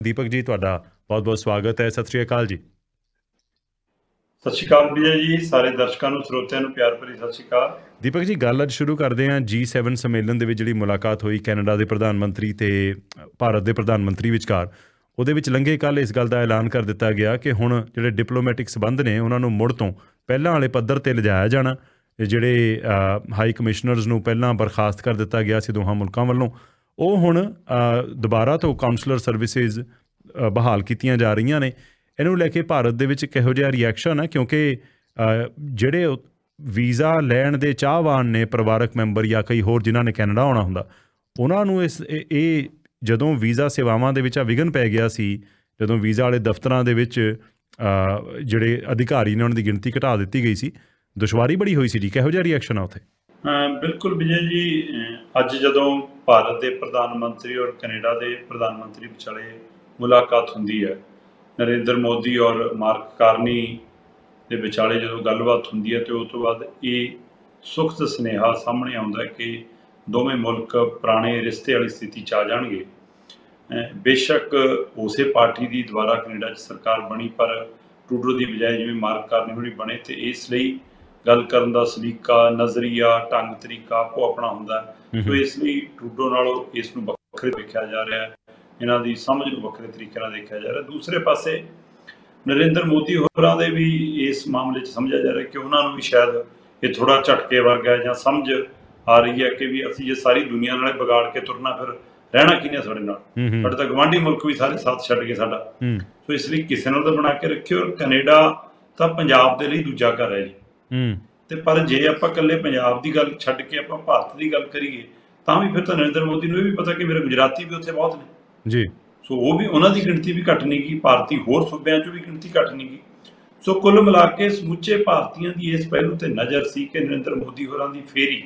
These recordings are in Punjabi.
ਦੀਪਕ ਜੀ, ਤੁਹਾਡਾ ਬਹੁਤ ਬਹੁਤ ਸਵਾਗਤ ਹੈ। ਸਤਿ ਸ਼੍ਰੀ ਅਕਾਲ ਜੀ। ਸਤਿ ਸ਼੍ਰੀ ਅਕਾਲ ਵਿਜੇ ਜੀ, ਸਾਰੇ ਦਰਸ਼ਕਾਂ ਨੂੰ ਸਰੋਤਿਆਂ ਨੂੰ ਪਿਆਰ ਭਰੀ ਸਤਿ ਸ਼੍ਰੀ ਅਕਾਲ। ਦੀਪਕ ਜੀ, ਗੱਲ ਅੱਜ ਸ਼ੁਰੂ ਕਰਦੇ ਹਾਂ G7 ਸੰਮੇਲਨ ਦੇ ਵਿੱਚ ਜਿਹੜੀ ਮੁਲਾਕਾਤ ਹੋਈ ਕੈਨੇਡਾ ਦੇ ਪ੍ਰਧਾਨ ਮੰਤਰੀ ਤੇ ਭਾਰਤ ਦੇ ਪ੍ਰਧਾਨ ਮੰਤਰੀ ਵਿਚਕਾਰ। ਉਹਦੇ ਵਿੱਚ ਲੰਘੇ ਕੱਲ੍ਹ ਇਸ ਗੱਲ ਦਾ ਐਲਾਨ ਕਰ ਦਿੱਤਾ ਗਿਆ ਕਿ ਹੁਣ ਜਿਹੜੇ ਡਿਪਲੋਮੈਟਿਕ ਸਬੰਧ ਨੇ ਉਹਨਾਂ ਨੂੰ ਮੁੜ ਤੋਂ ਪਹਿਲਾਂ ਵਾਲੇ ਪੱਧਰ 'ਤੇ ਲਿਜਾਇਆ ਜਾਣਾ। ਜਿਹੜੇ ਹਾਈ ਕਮਿਸ਼ਨਰਜ਼ ਨੂੰ ਪਹਿਲਾਂ ਬਰਖਾਸਤ ਕਰ ਦਿੱਤਾ ਗਿਆ ਸੀ ਦੋਹਾਂ ਮੁਲਕਾਂ ਵੱਲੋਂ, ਉਹ ਹੁਣ ਦੁਬਾਰਾ ਤੋਂ ਕਾਉਂਸਲਰ ਸਰਵਿਸਿਜ਼ ਬਹਾਲ ਕੀਤੀਆਂ ਜਾ ਰਹੀਆਂ ਨੇ। ਇਹਨੂੰ ਲੈ ਕੇ ਭਾਰਤ ਦੇ ਵਿੱਚ ਕਿਹੋ ਜਿਹਾ ਰਿਐਕਸ਼ਨ ਹੈ? ਕਿਉਂਕਿ ਜਿਹੜੇ ਵੀਜ਼ਾ ਲੈਣ ਦੇ ਚਾਹਵਾਨ ਨੇ ਪਰਿਵਾਰਕ ਮੈਂਬਰ ਜਾਂ ਕਈ ਹੋਰ ਜਿਨ੍ਹਾਂ ਨੇ ਕੈਨੇਡਾ ਆਉਣਾ ਹੁੰਦਾ, ਉਹਨਾਂ ਨੂੰ ਇਹ ਜਦੋਂ ਵੀਜ਼ਾ ਸੇਵਾਵਾਂ ਦੇ ਵਿੱਚ ਵਿਘਨ ਪੈ ਗਿਆ ਸੀ, ਜਦੋਂ ਵੀਜ਼ਾ ਵਾਲੇ ਦਫ਼ਤਰਾਂ ਦੇ ਵਿੱਚ ਜਿਹੜੇ ਅਧਿਕਾਰੀ ਨੇ ਉਹਨਾਂ ਦੀ ਗਿਣਤੀ ਘਟਾ ਦਿੱਤੀ ਗਈ ਸੀ, ਦੁਸ਼ਵਾਰੀ ਬੜੀ ਹੋਈ ਸੀ ਜੀ। ਕਿਹੋ ਜਿਹਾ ਰਿਐਕਸ਼ਨ ਆ ਉੱਥੇ? ਬਿਲਕੁਲ ਵਿਜੇ ਜੀ, ਅੱਜ ਜਦੋਂ ਭਾਰਤ ਦੇ ਪ੍ਰਧਾਨ ਮੰਤਰੀ ਔਰ ਕੈਨੇਡਾ ਦੇ ਪ੍ਰਧਾਨ ਮੰਤਰੀ ਵਿਚਾਲੇ ਮੁਲਾਕਾਤ ਹੁੰਦੀ ਹੈ, ਨਰਿੰਦਰ ਮੋਦੀ ਔਰ ਮਾਰਕ ਕਾਰਨੀ ਦੇ ਵਿਚਾਲੇ ਜਦੋਂ ਗੱਲਬਾਤ ਹੁੰਦੀ ਹੈ, ਅਤੇ ਉਸ ਤੋਂ ਬਾਅਦ ਇਹ ਸੁਖਦ ਸੁਨੇਹਾ ਸਾਹਮਣੇ ਆਉਂਦਾ ਕਿ ਦੋਵੇਂ ਮੁਲਕ ਪੁਰਾਣੇ ਰਿਸ਼ਤੇ ਵਾਲੀ ਸਥਿਤੀ 'ਚ ਆ ਜਾਣਗੇ। ਬੇਸ਼ੱਕ ਉਸੇ ਪਾਰਟੀ ਦੀ ਦੁਬਾਰਾ ਕੈਨੇਡਾ 'ਚ ਸਰਕਾਰ ਬਣੀ, ਪਰ ਟਰੂਡੋ ਦੀ ਬਜਾਏ ਜਿਵੇਂ ਮਾਰਕ ਕਾਰਨੀ ਹੋਣੀ ਬਣੇ, ਅਤੇ ਇਸ ਲਈ ਗੱਲ ਕਰਨ ਦਾ ਸਲੀਕਾ, ਨਜ਼ਰੀਆ, ਢੰਗ ਤਰੀਕਾ ਆਪੋ ਆਪਣਾ ਹੁੰਦਾ। ਸੋ ਇਸ ਲਈ ਟਰੂਡੋ ਨਾਲੋਂ ਇਸ ਨੂੰ ਵੱਖਰੇ ਦੇਖਿਆ ਜਾ ਰਿਹਾ, ਇਹਨਾਂ ਦੀ ਸਮਝ ਨੂੰ ਵੱਖਰੇ ਤਰੀਕੇ ਨਾਲ ਦੇਖਿਆ ਜਾ ਰਿਹਾ। ਦੂਸਰੇ ਪਾਸੇ ਨਰਿੰਦਰ ਮੋਦੀ ਹੋਰਾਂ ਦੇ ਵੀ ਇਸ ਮਾਮਲੇ 'ਚ ਸਮਝਿਆ ਜਾ ਰਿਹਾ ਕਿ ਉਹਨਾਂ ਨੂੰ ਵੀ ਸ਼ਾਇਦ ਇਹ ਥੋੜ੍ਹਾ ਝਟਕੇ ਵਰਗਾ ਜਾਂ ਸਮਝ ਆ ਰਹੀ ਹੈ ਕਿ ਵੀ ਅਸੀਂ ਜੇ ਸਾਰੀ ਦੁਨੀਆ ਨਾਲੇ ਵਿਗਾੜ ਕੇ ਤੁਰਨਾ, ਫਿਰ ਰਹਿਣਾ ਕਿਹਨੇ ਸਾਡੇ ਨਾਲ? ਸਾਡੇ ਤਾਂ ਗਵਾਂਢੀ ਮੁਲਕ ਵੀ ਸਾਰੇ ਸਾਥ ਛੱਡ ਕੇ ਸਾਡਾ। ਸੋ ਇਸ ਲਈ ਕਿਸੇ ਨਾਲ ਤਾਂ ਬਣਾ ਕੇ ਰੱਖਿਓ। ਔਰ ਕੈਨੇਡਾ ਤਾਂ ਪੰਜਾਬ ਦੇ ਲਈ ਦੂਜਾ ਘਰ ਹੈ ਜੀ। ਤੇ ਪਰ ਜੇ ਆਪਾਂ ਇਕੱਲੇ ਪੰਜਾਬ ਦੀ ਗੱਲ ਛੱਡ ਕੇ ਆਪਾਂ ਭਾਰਤ ਦੀ ਗੱਲ ਕਰੀਏ, ਤਾਂ ਵੀ ਫਿਰ ਤਾਂ ਨਰਿੰਦਰ ਮੋਦੀ ਨੂੰ ਇਹ ਵੀ ਪਤਾ ਕਿ ਮੇਰੇ ਗੁਜਰਾਤੀ ਵੀ ਉੱਥੇ ਬਹੁਤ ਨੇ ਜੀ। ਸੋ ਉਹ ਵੀ, ਉਹਨਾਂ ਦੀ ਗਿਣਤੀ ਵੀ ਘੱਟ ਨਹੀਂ ਗੀ, ਭਾਰਤੀ ਹੋਰ ਸੂਬਿਆਂ 'ਚੋਂ ਵੀ ਗਿਣਤੀ ਘੱਟ ਨਹੀਂ ਗੀ। ਸੋ ਕੁੱਲ ਮਿਲਾ ਕੇ ਸਮੁੱਚੇ ਭਾਰਤੀਆਂ ਦੀ ਇਸ ਪਹਿਲੂ ਤੇ ਨਜ਼ਰ ਸੀ ਕਿ ਨਰਿੰਦਰ ਮੋਦੀ ਹੋਰਾਂ ਦੀ ਫੇਰੀ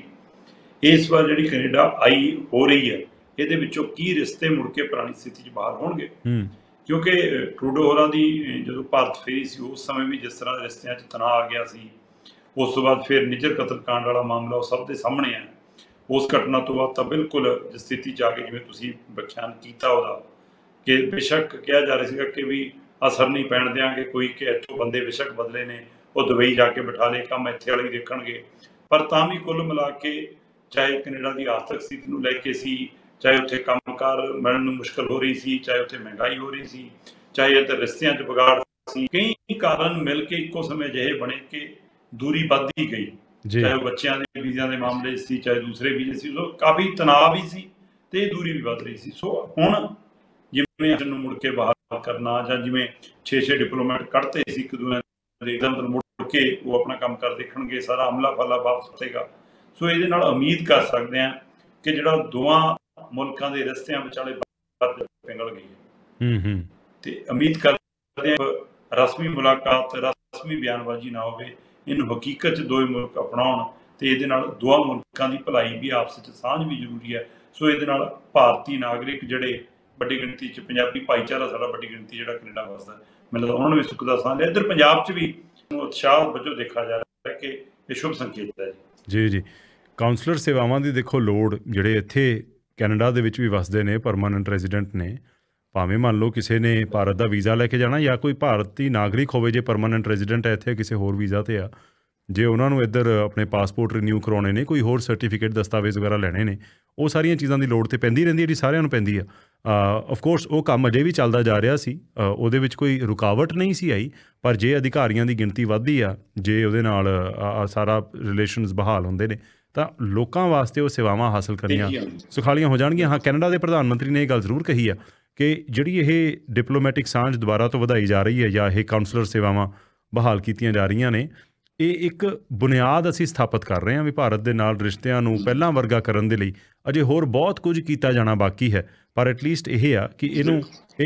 ਇਸ ਵਾਰ ਜਿਹੜੀ ਕੈਨੇਡਾ ਆਈ ਹੋ ਰਹੀ ਹੈ, ਇਹਦੇ ਵਿੱਚੋਂ ਕੀ ਰਿਸ਼ਤੇ ਮੁੜ ਕੇ ਪੁਰਾਣੀ ਸਥਿਤੀ 'ਚ ਬਾਹਰ ਹੋਣਗੇ। ਕਿਉਂਕਿ ਟਰੂਡੋ ਹੋਰਾਂ ਦੀ ਜਦੋਂ ਭਾਰਤ ਫੇਰੀ ਸੀ, ਉਸ ਸਮੇਂ ਵੀ ਜਿਸ ਤਰ੍ਹਾਂ ਦੇ ਰਿਸ਼ਤਿਆਂ 'ਚ ਤਣਾਅ ਆ ਗਿਆ ਸੀ। ਉਸ ਤੋਂ ਬਾਅਦ ਫਿਰ ਨਿੱਜਰ ਕਤਲਕਾਂਡ ਵਾਲਾ ਮਾਮਲਾ ਉਹ ਸਭ ਦੇ ਸਾਹਮਣੇ ਹੈ। ਉਸ ਘਟਨਾ ਤੋਂ ਬਾਅਦ ਤਾਂ ਬਿਲਕੁਲ ਸਥਿਤੀ 'ਚ ਆ ਕੇ, ਜਿਵੇਂ ਤੁਸੀਂ ਵਿਖਿਆਨ ਕੀਤਾ ਉਹਦਾ, ਕਿ ਬੇਸ਼ੱਕ ਕਿਹਾ ਜਾ ਰਿਹਾ ਸੀਗਾ ਕਿ ਵੀ ਅਸਰ ਨਹੀਂ ਪੈਣ ਦਿਆਂਗੇ ਕੋਈ, ਕਿ ਇੱਥੋਂ ਬੰਦੇ ਬੇਸ਼ੱਕ ਬਦਲੇ ਨੇ, ਉਹ ਦੁਬਈ ਜਾ ਕੇ ਬਿਠਾ ਲਏ, ਕੰਮ ਇੱਥੇ ਵਾਲੇ ਦੇਖਣਗੇ। ਪਰ ਤਾਂ ਵੀ ਕੁੱਲ ਮਿਲਾ ਕੇ, ਚਾਹੇ ਕੈਨੇਡਾ ਦੀ ਆਰਥਿਕ ਸਥਿਤੀ ਨੂੰ ਲੈ ਕੇ ਸੀ, ਚਾਹੇ ਉੱਥੇ ਕੰਮਕਾਰ ਮਿਲਣ ਨੂੰ ਮੁਸ਼ਕਲ ਹੋ ਰਹੀ ਸੀ, ਚਾਹੇ ਉੱਥੇ ਮਹਿੰਗਾਈ ਹੋ ਰਹੀ ਸੀ, ਚਾਹੇ ਇੱਧਰ ਰਿਸ਼ਤਿਆਂ 'ਚ ਵਿਗਾੜ ਸੀ, ਕਈ ਕਾਰਨ ਮਿਲ ਕੇ ਇੱਕੋ ਸਮੇਂ ਅਜਿਹੇ ਬਣੇ ਕਿ ਦੂਰੀ ਵੱਧਦੀ ਗਈ। ਚਾਹੇ ਉਹ ਬੱਚਿਆਂ ਦੇ ਵੀਜ਼ਿਆਂ ਦੇ ਮਾਮਲੇ ਸੀ, ਚਾਹੇ ਦੂਸਰੇ ਵੀਜ਼ੇ ਸੀ, ਸੋ ਕਾਫੀ ਤਣਾਅ ਵੀ ਸੀ ਤੇ ਦੂਰੀ ਵੀ ਵੱਧ ਰਹੀ ਸੀ। ਸੋ ਹੁਣ ਜਿਵੇਂ ਨੂੰ ਮੁੜ ਕੇ ਬਹਾਲ ਕਰਨਾ, ਜਾਂ ਜਿਵੇਂ 6 ਡਿਪਲੋਮੈਟ ਕੱਢਤੇ ਸੀ ਇੱਕ ਦੂਜੇ ਦੇ, ਮੁੜ ਕੇ ਉਹ ਆਪਣਾ ਕੰਮ ਕਰ ਦੇਖਣਗੇ, ਸਾਰਾ ਅਮਲਾ ਫਲਾ ਵਾਪਸ ਹੋਵੇਗਾ। ਸੋ ਇਹਦੇ ਨਾਲ ਉਮੀਦ ਕਰ ਸਕਦੇ ਹਾਂ ਕਿ ਜਿਹੜਾ ਦੋਵਾਂ ਮੁਲਕਾਂ ਦੇ ਰਸਤਿਆਂ ਵਿਚਾਲੇ ਪਿੰਗਲ ਗਈ ਹੈ, ਤੇ ਉਮੀਦ ਕਰਦੇ ਹਾਂ ਰਸਮੀ ਮੁਲਾਕਾਤ, ਰਸਮੀ ਬਿਆਨਬਾਜ਼ੀ ਨਾ ਹੋਵੇ, ਇਹਨੂੰ ਹਕੀਕਤ 'ਚ ਦੋਵੇਂ ਮੁਲਕ ਅਪਣਾਉਣ, ਤੇ ਇਹਦੇ ਨਾਲ ਦੋਵਾਂ ਮੁਲਕਾਂ ਦੀ ਭਲਾਈ ਵੀ, ਆਪਸ 'ਚ ਸਾਂਝ ਵੀ ਜ਼ਰੂਰੀ ਹੈ। ਸੋ ਇਹਦੇ ਨਾਲ ਭਾਰਤੀ ਨਾਗਰਿਕ ਜਿਹੜੇ ਵੱਡੀ ਗਿਣਤੀ 'ਚ, ਪੰਜਾਬੀ ਭਾਈਚਾਰਾ ਸਾਡਾ ਵੱਡੀ ਗਿਣਤੀ ਜਿਹੜਾ ਕੈਨੇਡਾ ਵਸਦਾ, ਮੈਨੂੰ ਲੱਗਦਾ ਉਹਨਾਂ ਨੂੰ ਵੀ ਸੁੱਖ ਦਾ ਸਾਹ ਲਿਆ। ਇੱਧਰ ਪੰਜਾਬ 'ਚ ਵੀ ਉਤਸ਼ਾਹ ਵਜੋਂ ਦੇਖਿਆ ਜਾ ਰਿਹਾ ਹੈ ਕਿ ਇਹ ਸ਼ੁਭ ਸੰਕੇਤ ਹੈ ਜੀ। ਜੀ। ਕਾਉਂਸਲਰ ਸੇਵਾਵਾਂ ਦੀ ਦੇਖੋ ਲੋੜ, ਜਿਹੜੇ ਇੱਥੇ ਕੈਨੇਡਾ ਦੇ ਵਿੱਚ ਵੀ ਵਸਦੇ ਨੇ, ਪਰਮਾਨੈਂਟ ਰੈਜ਼ੀਡੈਂਟ ਨੇ, ਭਾਵੇਂ ਮੰਨ ਲਓ ਕਿਸੇ ਨੇ ਭਾਰਤ ਦਾ ਵੀਜ਼ਾ ਲੈ ਕੇ ਜਾਣਾ, ਜਾਂ ਕੋਈ ਭਾਰਤੀ ਨਾਗਰਿਕ ਹੋਵੇ ਜੇ ਪਰਮਾਨੈਂਟ ਰੈਜ਼ੀਡੈਂਟ ਹੈ ਇੱਥੇ ਕਿਸੇ ਹੋਰ ਵੀਜ਼ਾ 'ਤੇ ਆ, ਜੇ ਉਹਨਾਂ ਨੂੰ ਇੱਧਰ ਆਪਣੇ ਪਾਸਪੋਰਟ ਰੀਨਿਊ ਕਰਾਉਣੇ ਨੇ, ਕੋਈ ਹੋਰ ਸਰਟੀਫਿਕੇਟ ਦਸਤਾਵੇਜ਼ ਵਗੈਰਾ ਲੈਣੇ ਨੇ, ਉਹ ਸਾਰੀਆਂ ਚੀਜ਼ਾਂ ਦੀ ਲੋੜ ਤਾਂ ਪੈਂਦੀ ਰਹਿੰਦੀ ਹੈ ਜੀ, ਸਾਰਿਆਂ ਨੂੰ ਪੈਂਦੀ ਆ। ਆਫਕੋਰਸ ਉਹ ਕੰਮ ਅਜੇ ਵੀ ਚੱਲਦਾ ਜਾ ਰਿਹਾ ਸੀ, ਉਹਦੇ ਵਿੱਚ ਕੋਈ ਰੁਕਾਵਟ ਨਹੀਂ ਸੀ ਆਈ। ਪਰ ਜੇ ਅਧਿਕਾਰੀਆਂ ਦੀ ਗਿਣਤੀ ਵੱਧਦੀ ਆ, ਜੇ ਉਹਦੇ ਨਾਲ ਸਾਰਾ ਰਿਲੇਸ਼ਨਸ ਬਹਾਲ ਹੁੰਦੇ ਨੇ, ਤਾਂ ਲੋਕਾਂ ਵਾਸਤੇ ਉਹ ਸੇਵਾਵਾਂ ਹਾਸਲ ਕਰਨੀਆਂ ਸੁਖਾਲੀਆਂ ਹੋ ਜਾਣਗੀਆਂ। ਹਾਂ, ਕੈਨੇਡਾ ਦੇ ਪ੍ਰਧਾਨ ਮੰਤਰੀ ਨੇ ਇਹ ਗੱਲ ਜ਼ਰੂਰ ਕਹੀ ਆ ਕਿ ਜਿਹੜੀ ਇਹ ਡਿਪਲੋਮੈਟਿਕ ਸਾਂਝ ਦੁਬਾਰਾ ਤੋਂ ਵਧਾਈ ਜਾ ਰਹੀ ਹੈ, ਜਾਂ ਇਹ ਕਾਉਂਸਲਰ ਸੇਵਾਵਾਂ ਬਹਾਲ ਕੀਤੀਆਂ ਜਾ ਰਹੀਆਂ ਨੇ, ਇਹ ਇੱਕ ਬੁਨਿਆਦ ਅਸੀਂ ਸਥਾਪਿਤ ਕਰ ਰਹੇ ਹਾਂ ਵੀ ਭਾਰਤ ਦੇ ਨਾਲ ਰਿਸ਼ਤਿਆਂ ਨੂੰ ਪਹਿਲਾਂ ਵਰਗਾ ਕਰਨ ਦੇ ਲਈ ਅਜੇ ਹੋਰ ਬਹੁਤ ਕੁਝ ਕੀਤਾ ਜਾਣਾ ਬਾਕੀ ਹੈ। ਪਰ ਐਟਲੀਸਟ ਇਹ ਆ ਕਿ ਇਹਨੂੰ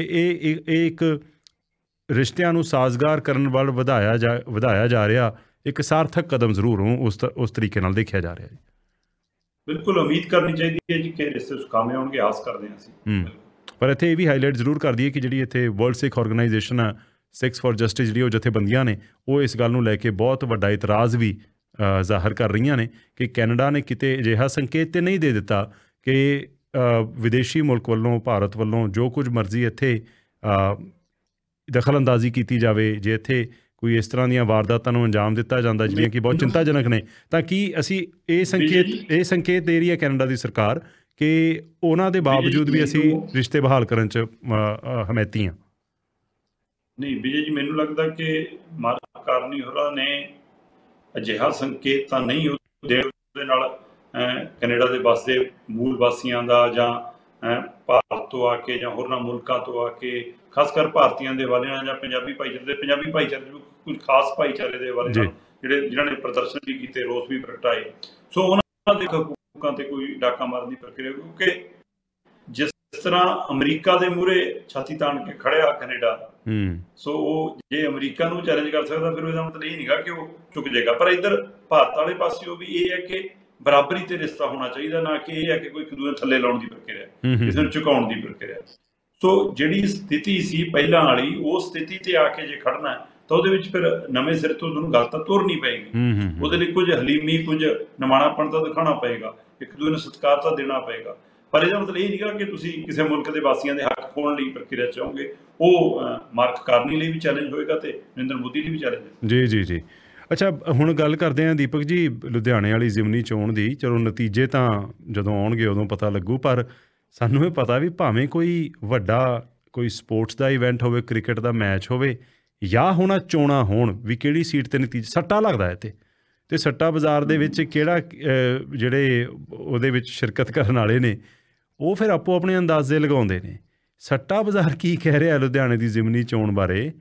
ਇਹ ਇੱਕ ਰਿਸ਼ਤਿਆਂ ਨੂੰ ਸਾਜ਼ਗਾਰ ਕਰਨ ਵੱਲ ਵਧਾਇਆ ਜਾ ਰਿਹਾ ਇੱਕ ਸਾਰਥਕ ਕਦਮ ਜ਼ਰੂਰ ਉਸ ਤਰੀਕੇ ਨਾਲ ਦੇਖਿਆ ਜਾ ਰਿਹਾ ਜੀ। ਬਿਲਕੁਲ ਉਮੀਦ ਕਰਨੀ ਚਾਹੀਦੀ ਹੈ ਜੀ ਕਿ ਰਿਸ਼ਤੇ ਸੁਖਾਵੇਂ ਹੋਣਗੇ, ਆਸ ਕਰਦੇ ਹਾਂ ਅਸੀਂ। ਪਰ ਇੱਥੇ ਇਹ ਵੀ ਹਾਈਲਾਈਟ ਜ਼ਰੂਰ ਕਰ ਦਈਏ ਕਿ ਜਿਹੜੀ ਇੱਥੇ ਵਰਲਡ ਸਿੱਖ ਆਰਗੇਨਾਈਜੇਸ਼ਨ ਆ, ਸਿੱਖਸ ਫॉर ਜਸਟਿਸ, ਜਿਹੜੀ ਉਹ ਜਥੇਬੰਦੀਆਂ ਨੇ, ਉਹ ਇਸ ਗੱਲ ਨੂੰ ਲੈ ਕੇ ਬਹੁਤ ਵੱਡਾ ਇਤਰਾਜ਼ ਵੀ ਜ਼ਾਹਰ ਕਰ ਰਹੀਆਂ ਨੇ ਕਿ ਕੈਨੇਡਾ ਨੇ ਕਿਤੇ ਅਜਿਹਾ ਸੰਕੇਤ ਤਾਂ ਨਹੀਂ ਦੇ ਦਿੱਤਾ ਕਿ ਵਿਦੇਸ਼ੀ ਮੁਲਕ ਵੱਲੋਂ, ਭਾਰਤ ਵੱਲੋਂ ਜੋ ਕੁਝ ਮਰਜ਼ੀ ਇੱਥੇ ਦਖਲ ਅੰਦਾਜ਼ੀ ਕੀਤੀ ਜਾਵੇ ਜੇ ਇੱਥੇ ਕੋਈ ਇਸ ਤਰ੍ਹਾਂ ਦੀਆਂ ਵਾਰਦਾਤਾਂ ਨੂੰ ਅੰਜਾਮ ਦਿੱਤਾ ਜਾਂਦਾ ਜਿਹੜੀਆਂ ਕਿ ਬਹੁਤ ਚਿੰਤਾਜਨਕ ਨੇ, ਤਾਂ ਕੀ ਅਸੀਂ ਇਹ ਸੰਕੇਤ ਦੇ ਰਹੀ ਹੈ ਕੈਨੇਡਾ ਦੀ ਸਰਕਾਰ ਕਿ ਉਹਨਾਂ ਦੇ ਬਾਵਜੂਦ ਵੀ ਅਸੀਂ ਰਿਸ਼ਤੇ ਬਹਾਲ ਕਰਨ 'ਚ ਹਮੈਤੀ ਹਾਂ? ਨਹੀਂ ਵਿਜੇ ਜੀ, ਮੈਨੂੰ ਲੱਗਦਾ ਕਿ ਮਾਰਕ ਕਾਰਨੀ ਹੋਰਾਂ ਨੇ ਅਜਿਹਾ ਸੰਕੇਤ ਤਾਂ ਨਹੀਂ ਉਹਦੇ ਨਾਲ ਕੈਨੇਡਾ ਦੇ ਵਸਦੇ ਮੂਲ ਵਾਸੀਆਂ ਦਾ ਜਾਂ ਭਾਰਤ ਤੋਂ ਆ ਕੇ ਜਾਂ ਹੋਰਨਾਂ ਮੁਲਕਾਂ ਤੋਂ ਆ ਕੇ ਖਾਸ ਕਰ ਭਾਰਤੀਆਂ ਦੇ ਹਵਾਲੇ ਨਾਲ ਜਾਂ ਪੰਜਾਬੀ ਭਾਈਚਾਰੇ ਕੁਝ ਖਾਸ ਭਾਈਚਾਰੇ ਦੇ ਹਵਾਲੇ ਨਾਲ ਜਿਨ੍ਹਾਂ ਨੇ ਪ੍ਰਦਰਸ਼ਨ ਵੀ ਕੀਤੇ, ਰੋਸ ਵੀ ਪ੍ਰਗਟਾਏ, ਸੋ ਉਹਨਾਂ ਦੇ ਹਕੂਕਾਂ ਤੇ ਕੋਈ ਡਾਕਾ ਮਾਰਨ ਦੀ ਪ੍ਰਕਿਰਿਆ, ਕਿਉਂਕਿ ਜਿਸ ਤਰ੍ਹਾਂ ਅਮਰੀਕਾ ਦੇ ਮੂਹਰੇ ਛਾਤੀ ਤਾਣ ਕੇ ਖੜਿਆ ਕੈਨੇਡਾ, ਸੋ ਉਹ ਜੇ ਅਮਰੀਕਾ ਨੂੰ ਚੈਲੰਜ ਕਰ ਸਕਦਾ ਫਿਰ ਉਹਦਾ ਮਤਲਬ ਇਹ ਨਹੀਂਗਾ ਕਿ ਉਹ ਚੁੱਕ ਜਾਏਗਾ। ਪਰ ਇੱਧਰ ਭਾਰਤ ਵਾਲੇ ਪਾਸਿਓਂ ਵੀ ਇਹ ਹੈ ਕਿ ਬਰਾਬਰੀ ਤੇ ਰਿਸ਼ਤਾ ਹੋਣਾ ਚਾਹੀਦਾ, ਨਾ ਕਿ ਇਹ ਹੈ ਕਿ ਕੋਈ ਇੱਕ ਦੂਜੇ ਥੱਲੇ ਲਾਉਣ ਦੀ ਪ੍ਰਕਿਰਿਆ, ਕਿਸੇ ਨੂੰ ਝੁਕਾਉਣ ਦੀ ਪ੍ਰਕਿਰਿਆ। ਸੋ ਜਿਹੜੀ ਸਥਿਤੀ ਸੀ ਪਹਿਲਾਂ ਵਾਲੀ, ਉਹ ਸਥਿਤੀ ਤੇ ਆ ਕੇ ਜੇ ਖੜਨਾ ਤਾਂ ਉਹਦੇ ਵਿੱਚ ਫਿਰ ਨਵੇਂ ਸਿਰ ਤੋਂ ਤੁਹਾਨੂੰ ਗੱਲ ਤਾਂ ਤੋਰਨੀ ਪਏਗੀ। ਉਹਦੇ ਲਈ ਕੁਝ ਹਲੀਮੀ, ਕੁਝ ਨਿਮਾਣਾਪਣ ਤਾਂ ਦਿਖਾਉਣਾ ਪਏਗਾ, ਇੱਕ ਦੂਜੇ ਨੂੰ ਸਤਿਕਾਰ ਤਾਂ ਦੇਣਾ ਪਏਗਾ। ਪਰ ਇਹਦਾ ਮਤਲਬ ਇਹ ਨਹੀਂਗਾ ਕਿ ਤੁਸੀਂ ਕਿਸੇ ਮੁਲਕ ਦੇ ਵਾਸੀਆਂ ਦੇ ਹੱਕ ਖੋਹਣ ਲਈ ਪ੍ਰਕਿਰਿਆ ਚਾਹੋਗੇ। ਉਹ ਮਾਰਕ ਕਾਰਨੀ ਲਈ ਵੀ ਚੈਲੰਜ ਹੋਏਗਾ ਤੇ ਨਰਿੰਦਰ ਮੋਦੀ ਲਈ ਵੀ ਚੈਲੰਜ ਹੈ। ਜੀ ਜੀ ਜੀ। ਅੱਛਾ, ਹੁਣ ਗੱਲ ਕਰਦੇ ਹਾਂ ਦੀਪਕ ਜੀ ਲੁਧਿਆਣੇ ਵਾਲੀ ਜ਼ਿਮਨੀ ਚੋਣ ਦੀ। ਚਲੋ ਨਤੀਜੇ ਤਾਂ ਜਦੋਂ ਆਉਣਗੇ ਉਦੋਂ ਪਤਾ ਲੱਗੂ, ਪਰ ਸਾਨੂੰ ਇਹ ਪਤਾ ਵੀ ਭਾਵੇਂ ਕੋਈ ਵੱਡਾ ਕੋਈ ਸਪੋਰਟਸ ਦਾ ਇਵੈਂਟ ਹੋਵੇ, ਕ੍ਰਿਕਟ ਦਾ ਮੈਚ ਹੋਵੇ ਜਾਂ ਹੁਣ ਚੋਣਾਂ ਹੋਣ, ਵੀ ਕਿਹੜੀ ਸੀਟ 'ਤੇ ਨਤੀਜਾ ਸੱਟਾ ਲੱਗਦਾ ਇੱਥੇ। ਅਤੇ ਸੱਟਾ ਬਾਜ਼ਾਰ ਦੇ ਵਿੱਚ ਕਿਹੜਾ ਜਿਹੜੇ ਉਹਦੇ ਵਿੱਚ ਸ਼ਿਰਕਤ ਕਰਨ ਵਾਲੇ ਨੇ ਉਹ ਫਿਰ ਆਪੋ ਆਪਣੇ ਅੰਦਾਜ਼ੇ ਲਗਾਉਂਦੇ ਨੇ। ਸੱਟਾ ਬਾਜ਼ਾਰ ਕੀ ਕਹਿ ਰਿਹਾ ਲੁਧਿਆਣੇ ਦੀ ਜ਼ਿਮਨੀ ਚੋਣ ਬਾਰੇ?